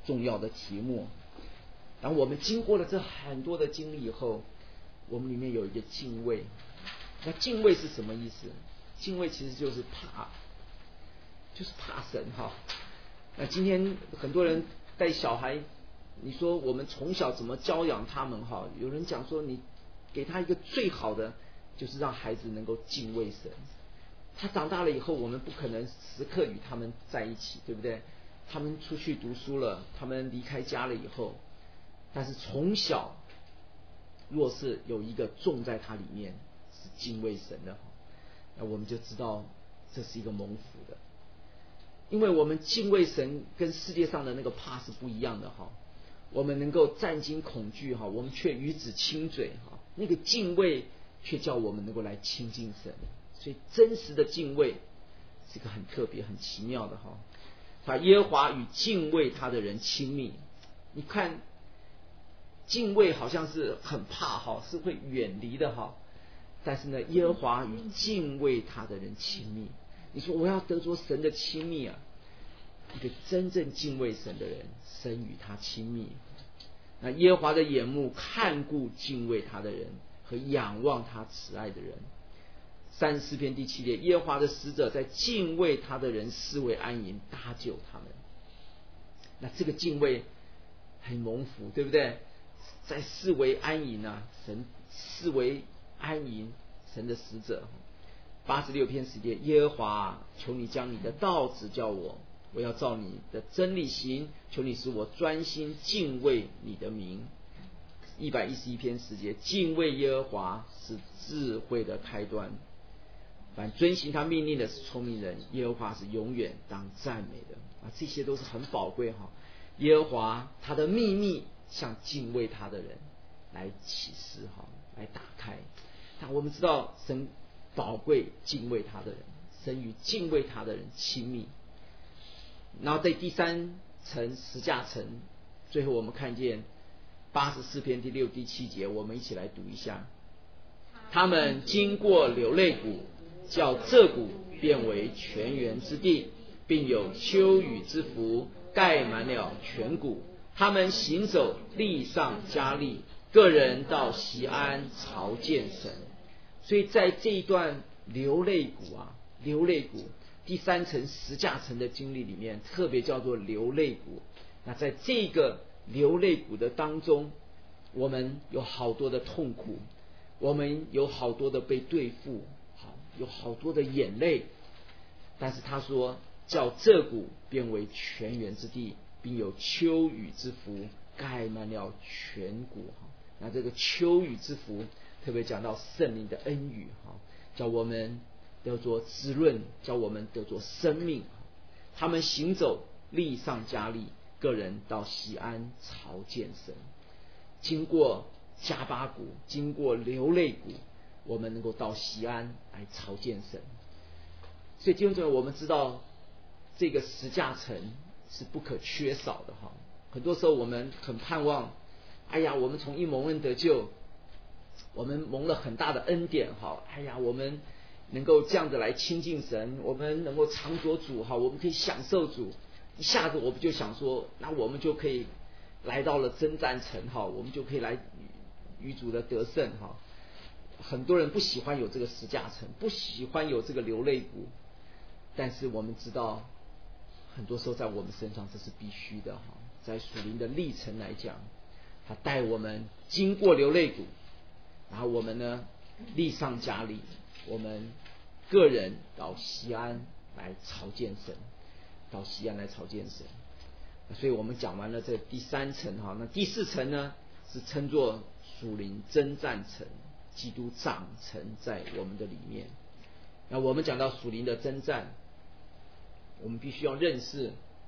重要的题目。当我们经过了这很多的经历以后，我们里面有一个敬畏。那敬畏是什么意思？敬畏其实就是怕，就是怕神哈。那今天很多人带小孩，你说我们从小怎么教养他们哈？有人讲说，你给他一个最好的，就是让孩子能够敬畏神。他长大了以后，我们不可能时刻与他们在一起，对不对？他们出去读书了，他们离开家了以后，但是从小若是有一个种在他里面是敬畏神的，那我们就知道这是一个蒙福的。因为我们敬畏神跟世界上的那个怕是不一样的哈。我们能够战惊恐惧哈，我们却与子亲嘴哈。那个敬畏却叫我们能够来亲近神。所以真实的敬畏是一个很特别很奇妙的哈。把耶和华与敬畏他的人亲密。你看敬畏好像是很怕哈，是会远离的哈。但是呢，耶和华与敬畏他的人亲密。你说我要得着神的亲密啊，一个真正敬畏神的人生与他亲密。那耶和华的眼目看顾敬畏他的人和仰望他慈爱的人。三十四篇第七节，耶和华的使者在敬畏他的人视为安营，搭救他们。那这个敬畏很蒙福，对不对？在视为安营啊，神视为安营，神的使者。八十六篇十节，耶和华，求你将你的道指教我，我要照你的真理行，求你使我专心敬畏你的名。一百一十一篇十节，敬畏耶和华是智慧的开端，凡遵行他命令的是聪明人，耶和华是永远当赞美的啊，这些都是很宝贵哈。耶和华他的秘密向敬畏他的人来启示哈，来打开。那我们知道神宝贵敬畏他的人，神与敬畏他的人亲密。然后在第三层十架层，最后我们看见八十四篇第六第七节，我们一起来读一下。他们经过流泪谷，叫这谷变为泉源之地，并有秋雨之福盖满了全谷。他们行走力上加力，个人到锡安朝见神。所以在这一段流泪谷啊，流泪谷第三层十架层的经历里面，特别叫做流泪谷。那在这个流泪谷的当中，我们有好多的痛苦，我们有好多的被对付，好有好多的眼泪。但是他说，叫这谷变为泉源之地，并有秋雨之福盖满了全谷。那这个秋雨之福特别讲到圣灵的恩雨，叫我们得着滋润，叫我们得着生命。他们行走力上加力，个人到锡安朝见神。经过加巴谷，经过流泪谷，我们能够到锡安来朝见神。所以弟兄姊妹，我们知道这个十架层是不可缺少的哈。很多时候我们很盼望，哎呀，我们从一蒙恩得救，我们蒙了很大的恩典哈，哎呀，我们能够这样子来亲近神，我们能够尝着主哈，我们可以享受主。一下子我们就想说，那我们就可以来到了征战城哈，我们就可以来与主的得胜哈。很多人不喜欢有这个十架层，不喜欢有这个流泪谷，但是我们知道，很多时候在我们身上这是必须的哈。在属灵的历程来讲，他带我们经过流泪谷，然后我们呢力上加力，我们个人到锡安来朝见神，到锡安来朝见神。所以我们讲完了这第三层哈，那第四层呢是称作属灵征战层，基督长成在我们的里面。那我们讲到属灵的征战，我们必须要认识，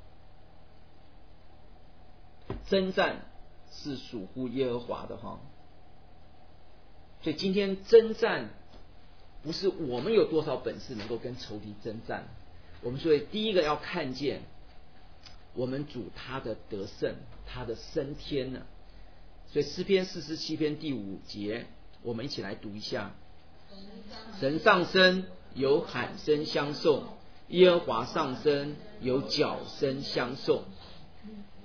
征战是属乎耶和华的哈。所以今天征战不是我们有多少本事能够跟仇敌征战，我们所以第一个要看见我们主他的得胜，他的升天呢。所以诗篇四十七篇第五节，我们一起来读一下。神上升，有喊声相送；耶和华上升，有角声相送。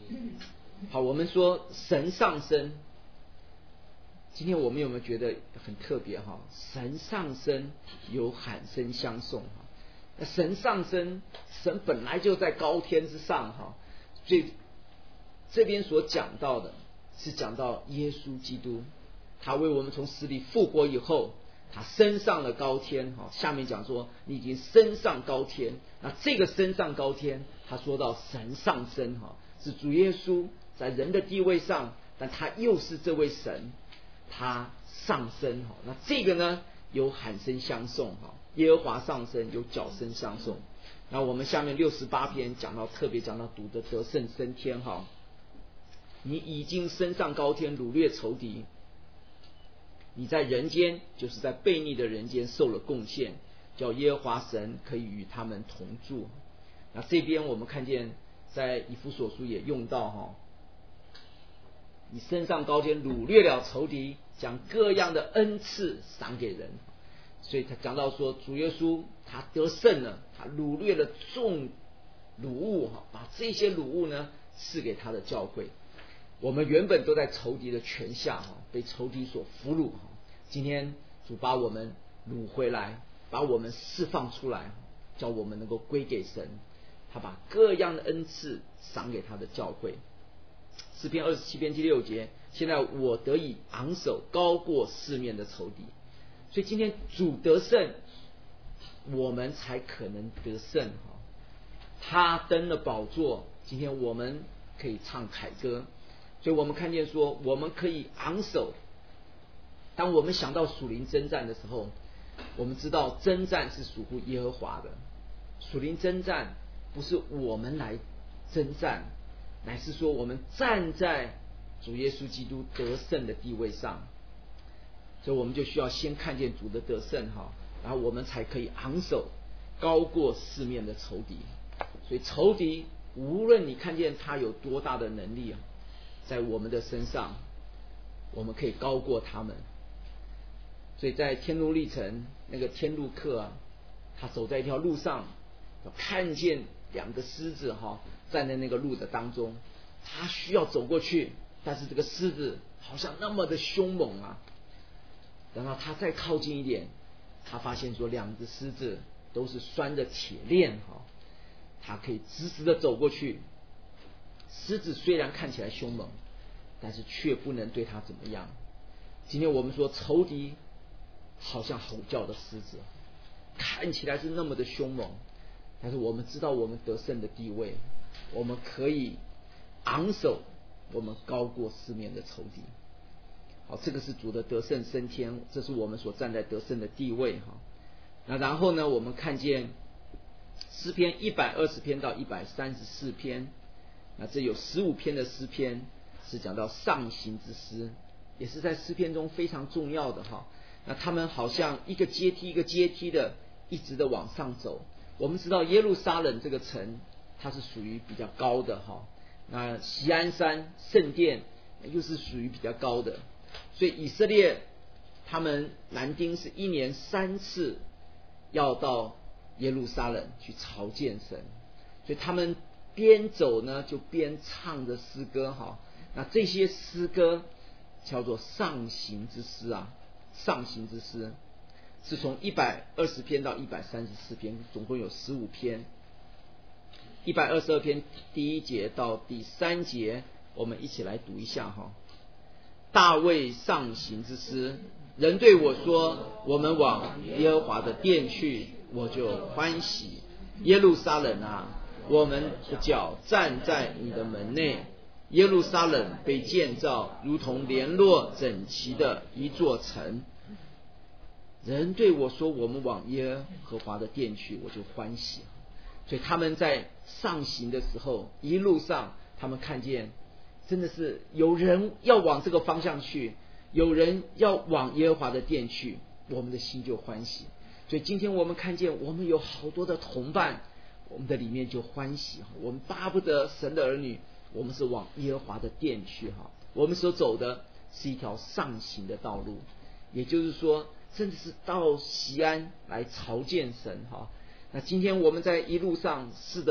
好，我们说神上升，今天我们有没有觉得很特别哈？神上升有喊声相送哈。那神上升，神本来就在高天之上哈，所以这边所讲到的是讲到耶稣基督，他为我们从死里复活以后，他升上了高天哈。下面讲说你已经升上高天，那这个升上高天，他说到神上升哈，是主耶稣在人的地位上，但他又是这位神，他上升哈。那这个呢有喊声相送哈，耶和华上升有角声相送。那我们下面六十八篇讲到，特别讲到读的得胜升天哈，你已经升上高天，掳掠仇敌。你在人间，就是在悖逆的人间受了贡献，叫耶和华神可以与他们同住。那这边我们看见在以弗所书也用到哈，你升上高天，掳掠了仇敌，将各样的恩赐赏给人。所以他讲到说，主耶稣他得胜了，他掳掠了众掳物哈，把这些掳物呢赐给他的教会。我们原本都在仇敌的权下哈，被仇敌所俘虏哈。今天主把我们掳回来，把我们释放出来，叫我们能够归给神。他把各样的恩赐赏给他的教会。诗篇二十七篇第六节，现在我得以昂首，高过四面的仇敌。所以今天主得胜，我们才可能得胜哈。他登了宝座，今天我们可以唱凯歌。所以我们看见说，我们可以昂首。当我们想到属灵征战的时候，我们知道征战是属乎耶和华的。属灵征战不是我们来征战，乃是说我们站在主耶稣基督得胜的地位上。所以我们就需要先看见主的得胜哈，然后我们才可以昂首，高过四面的仇敌。所以仇敌无论你看见他有多大的能力，在我们的身上，我们可以高过他们。所以在天路历程那个天路客啊，他走在一条路上，看见两个狮子哈站在那个路的当中，他需要走过去，但是这个狮子好像那么的凶猛啊。然后他再靠近一点，他发现说两只狮子都是拴着铁链哈，他可以直直的走过去。狮子虽然看起来凶猛，但是却不能对他怎么样。今天我们说仇敌好像吼叫的狮子，看起来是那么的凶猛，但是我们知道我们得胜的地位，我们可以昂首，我们高过四面的仇敌。好，这个是主的得胜升天，这是我们所站在得胜的地位哈。那然后呢，我们看见诗篇一百二十篇到一百三十四篇，那这有十五篇的诗篇是讲到上行之诗，也是在诗篇中非常重要的哈。那他们好像一个阶梯一个阶梯的一直的往上走。我们知道耶路撒冷这个城它是属于比较高的哈，那锡安山圣殿又是属于比较高的，所以以色列他们男丁是一年三次要到耶路撒冷去朝见神，所以他们边走呢就边唱着诗歌哈。那这些诗歌叫做上行之诗啊，上行之诗是从一百二十篇到一百三十四篇，总共有十五篇。一百二十二篇第一节到第三节，我们一起来读一下哈。大卫上行之诗，人对我说，我们往耶和华的殿去，我就欢喜。耶路撒冷啊，我们的脚站在你的门内。耶路撒冷被建造，如同联络整齐的一座城。人对我说，我们往耶和华的殿去，我就欢喜。所以他们在上行的时候，一路上他们看见真的是有人要往这个方向去，有人要往耶和华的殿去，我们的心就欢喜。所以今天我们看见我们有好多的同伴，我们的里面就欢喜。我们巴不得神的儿女，我们是往耶和华的殿去哈。我们所走的是一条上行的道路，也就是说甚至是到锡安来朝见神哈。那今天我们在一路上，是的，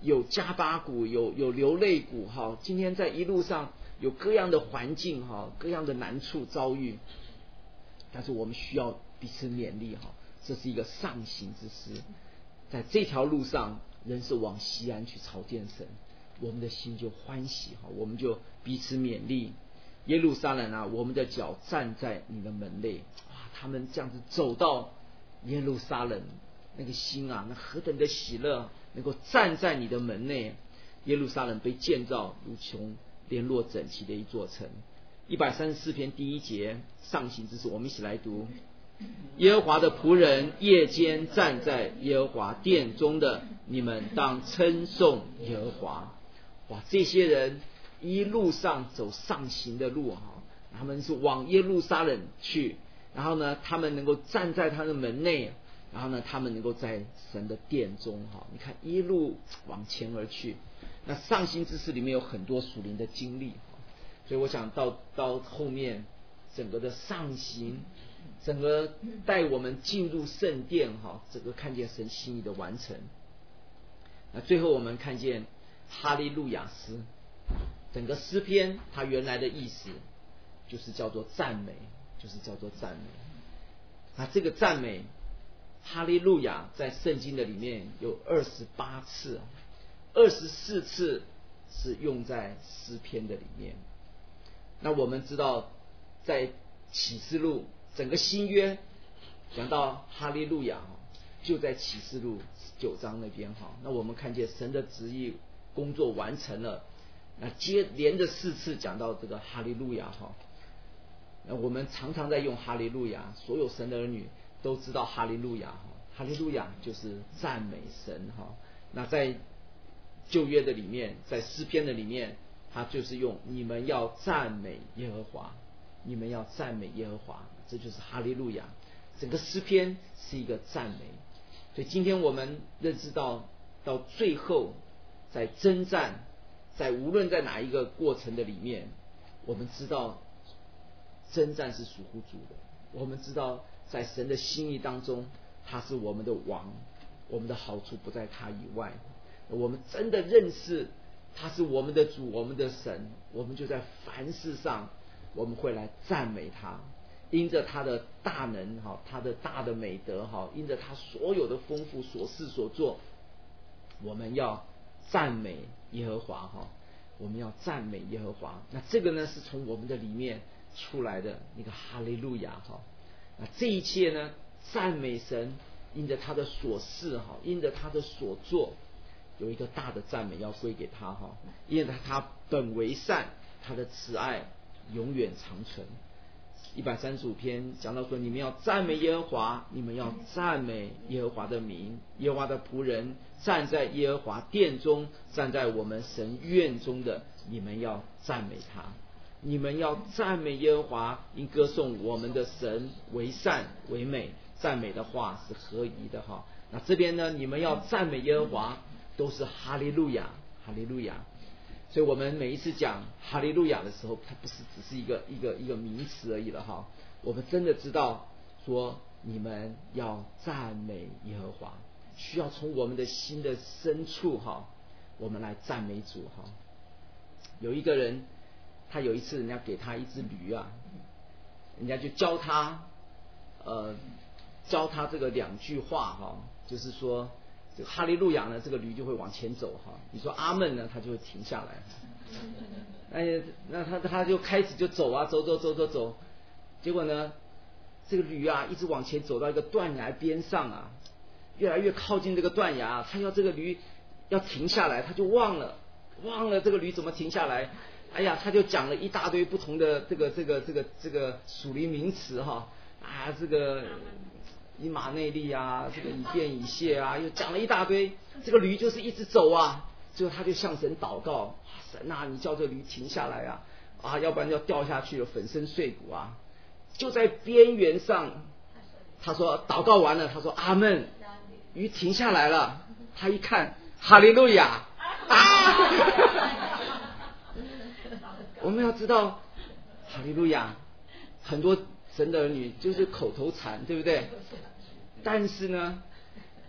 有加巴谷，有有流泪谷哈。今天在一路上有各样的环境哈，各样的难处遭遇，但是我们需要彼此勉励哈。这是一个上行之诗，在这条路上，人是往西安去朝见神，我们的心就欢喜哈，我们就彼此勉励。耶路撒冷啊，我们的脚站在你的门内。哇，他们这样子走到耶路撒冷，那个心啊，那何等的喜乐，能够站在你的门内。耶路撒冷被建造如同联络整齐的一座城。一百三十四篇第一节上行之诗，我们一起来读。耶和华的仆人夜间站在耶和华殿中的，你们当称颂耶和华。哇，这些人一路上走上行的路哈，他们是往耶路撒冷去，然后呢，他们能够站在他的门内，然后呢，他们能够在神的殿中哈。你看一路往前而去，那上行之诗里面有很多属灵的经历，所以我想到到后面整个的上行，整个带我们进入圣殿哈，整个看见神心意的完成。那最后我们看见哈利路亚诗。整个诗篇它原来的意思就是叫做赞美，就是叫做赞美。那这个赞美哈利路亚在圣经的里面有二十八次，二十四次是用在诗篇的里面。那我们知道在启示录整个新约讲到哈利路亚就在启示录九章那边哈。那我们看见神的旨意工作完成了，那接连着四次讲到这个哈利路亚哈。那我们常常在用哈利路亚，所有神的儿女都知道哈利路亚哈。哈利路亚就是赞美神哈。那在旧约的里面，在诗篇的里面，他就是用你们要赞美耶和华，你们要赞美耶和华，这就是哈利路亚。整个诗篇是一个赞美。所以今天我们认识到，到最后在征战，在无论在哪一个过程的里面，我们知道征战是属乎主的。我们知道在神的心意当中，他是我们的王，我们的好处不在他以外。我们真的认识他是我们的主，我们的神，我们就在凡事上我们会来赞美他，因着他的大能，他的大的美德，因着他所有的丰富所事所做，我们要赞美耶和华，我们要赞美耶和华。那这个呢是从我们的里面出来的那个哈利路亚。那这一切呢，赞美神，因着他的所事，因着他的所做，有一个大的赞美要归给他，因为他本为善，他的慈爱永远长存。一百三十五篇讲到说，你们要赞美耶和华，你们要赞美耶和华的名。耶和华的仆人站在耶和华殿中，站在我们神院中的，你们要赞美他。你们要赞美耶和华，因歌颂我们的神为善为美。赞美的话是合宜的哈。那这边呢，你们要赞美耶和华，都是哈利路亚，哈利路亚。所以我们每一次讲哈利路亚的时候，它不是只是一个一个一个名词而已了哈。我们真的知道说，你们要赞美耶和华，需要从我们的心的深处哈，我们来赞美主哈。有一个人，他有一次人家给他一只驴啊，人家就教他，呃，教他这个两句话哈，就是说。这个哈利路亚呢，这个驴就会往前走哈。你说阿门呢，它就会停下来。哎，那他他就开始就走啊，走走走走走。结果呢，这个驴啊，一直往前走到一个断崖边上啊，越来越靠近这个断崖，他要这个驴要停下来，他就忘了忘了这个驴怎么停下来。哎呀，他就讲了一大堆不同的这个这个这个这个属灵名词哈啊，这个。以马内利啊，这个以便以谢啊，又讲了一大堆。这个驴就是一直走啊，最后他就向神祷告：神啊，你叫这驴停下来啊，啊，要不然要掉下去了，粉身碎骨啊！就在边缘上，他说祷告完了，他说阿门，鱼停下来了。他一看，哈利路亚啊！我们要知道，哈利路亚，很多神的儿女就是口头禅，对不对？但是呢，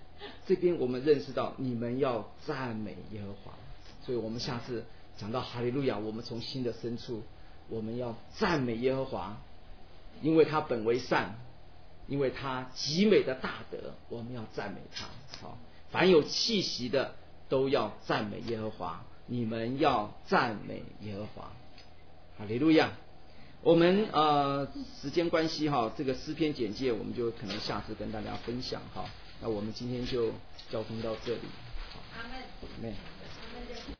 这边我们认识到你们要赞美耶和华，所以我们下次讲到哈利路亚，我们从心的深处我们要赞美耶和华，因为他本为善，因为他极美的大德，我们要赞美他。好，凡有气息的都要赞美耶和华，你们要赞美耶和华。哈利路亚。我们呃时间关系哈，这个诗篇简介我们就可能下次跟大家分享哈。那我们今天就交通到这里。好，阿们。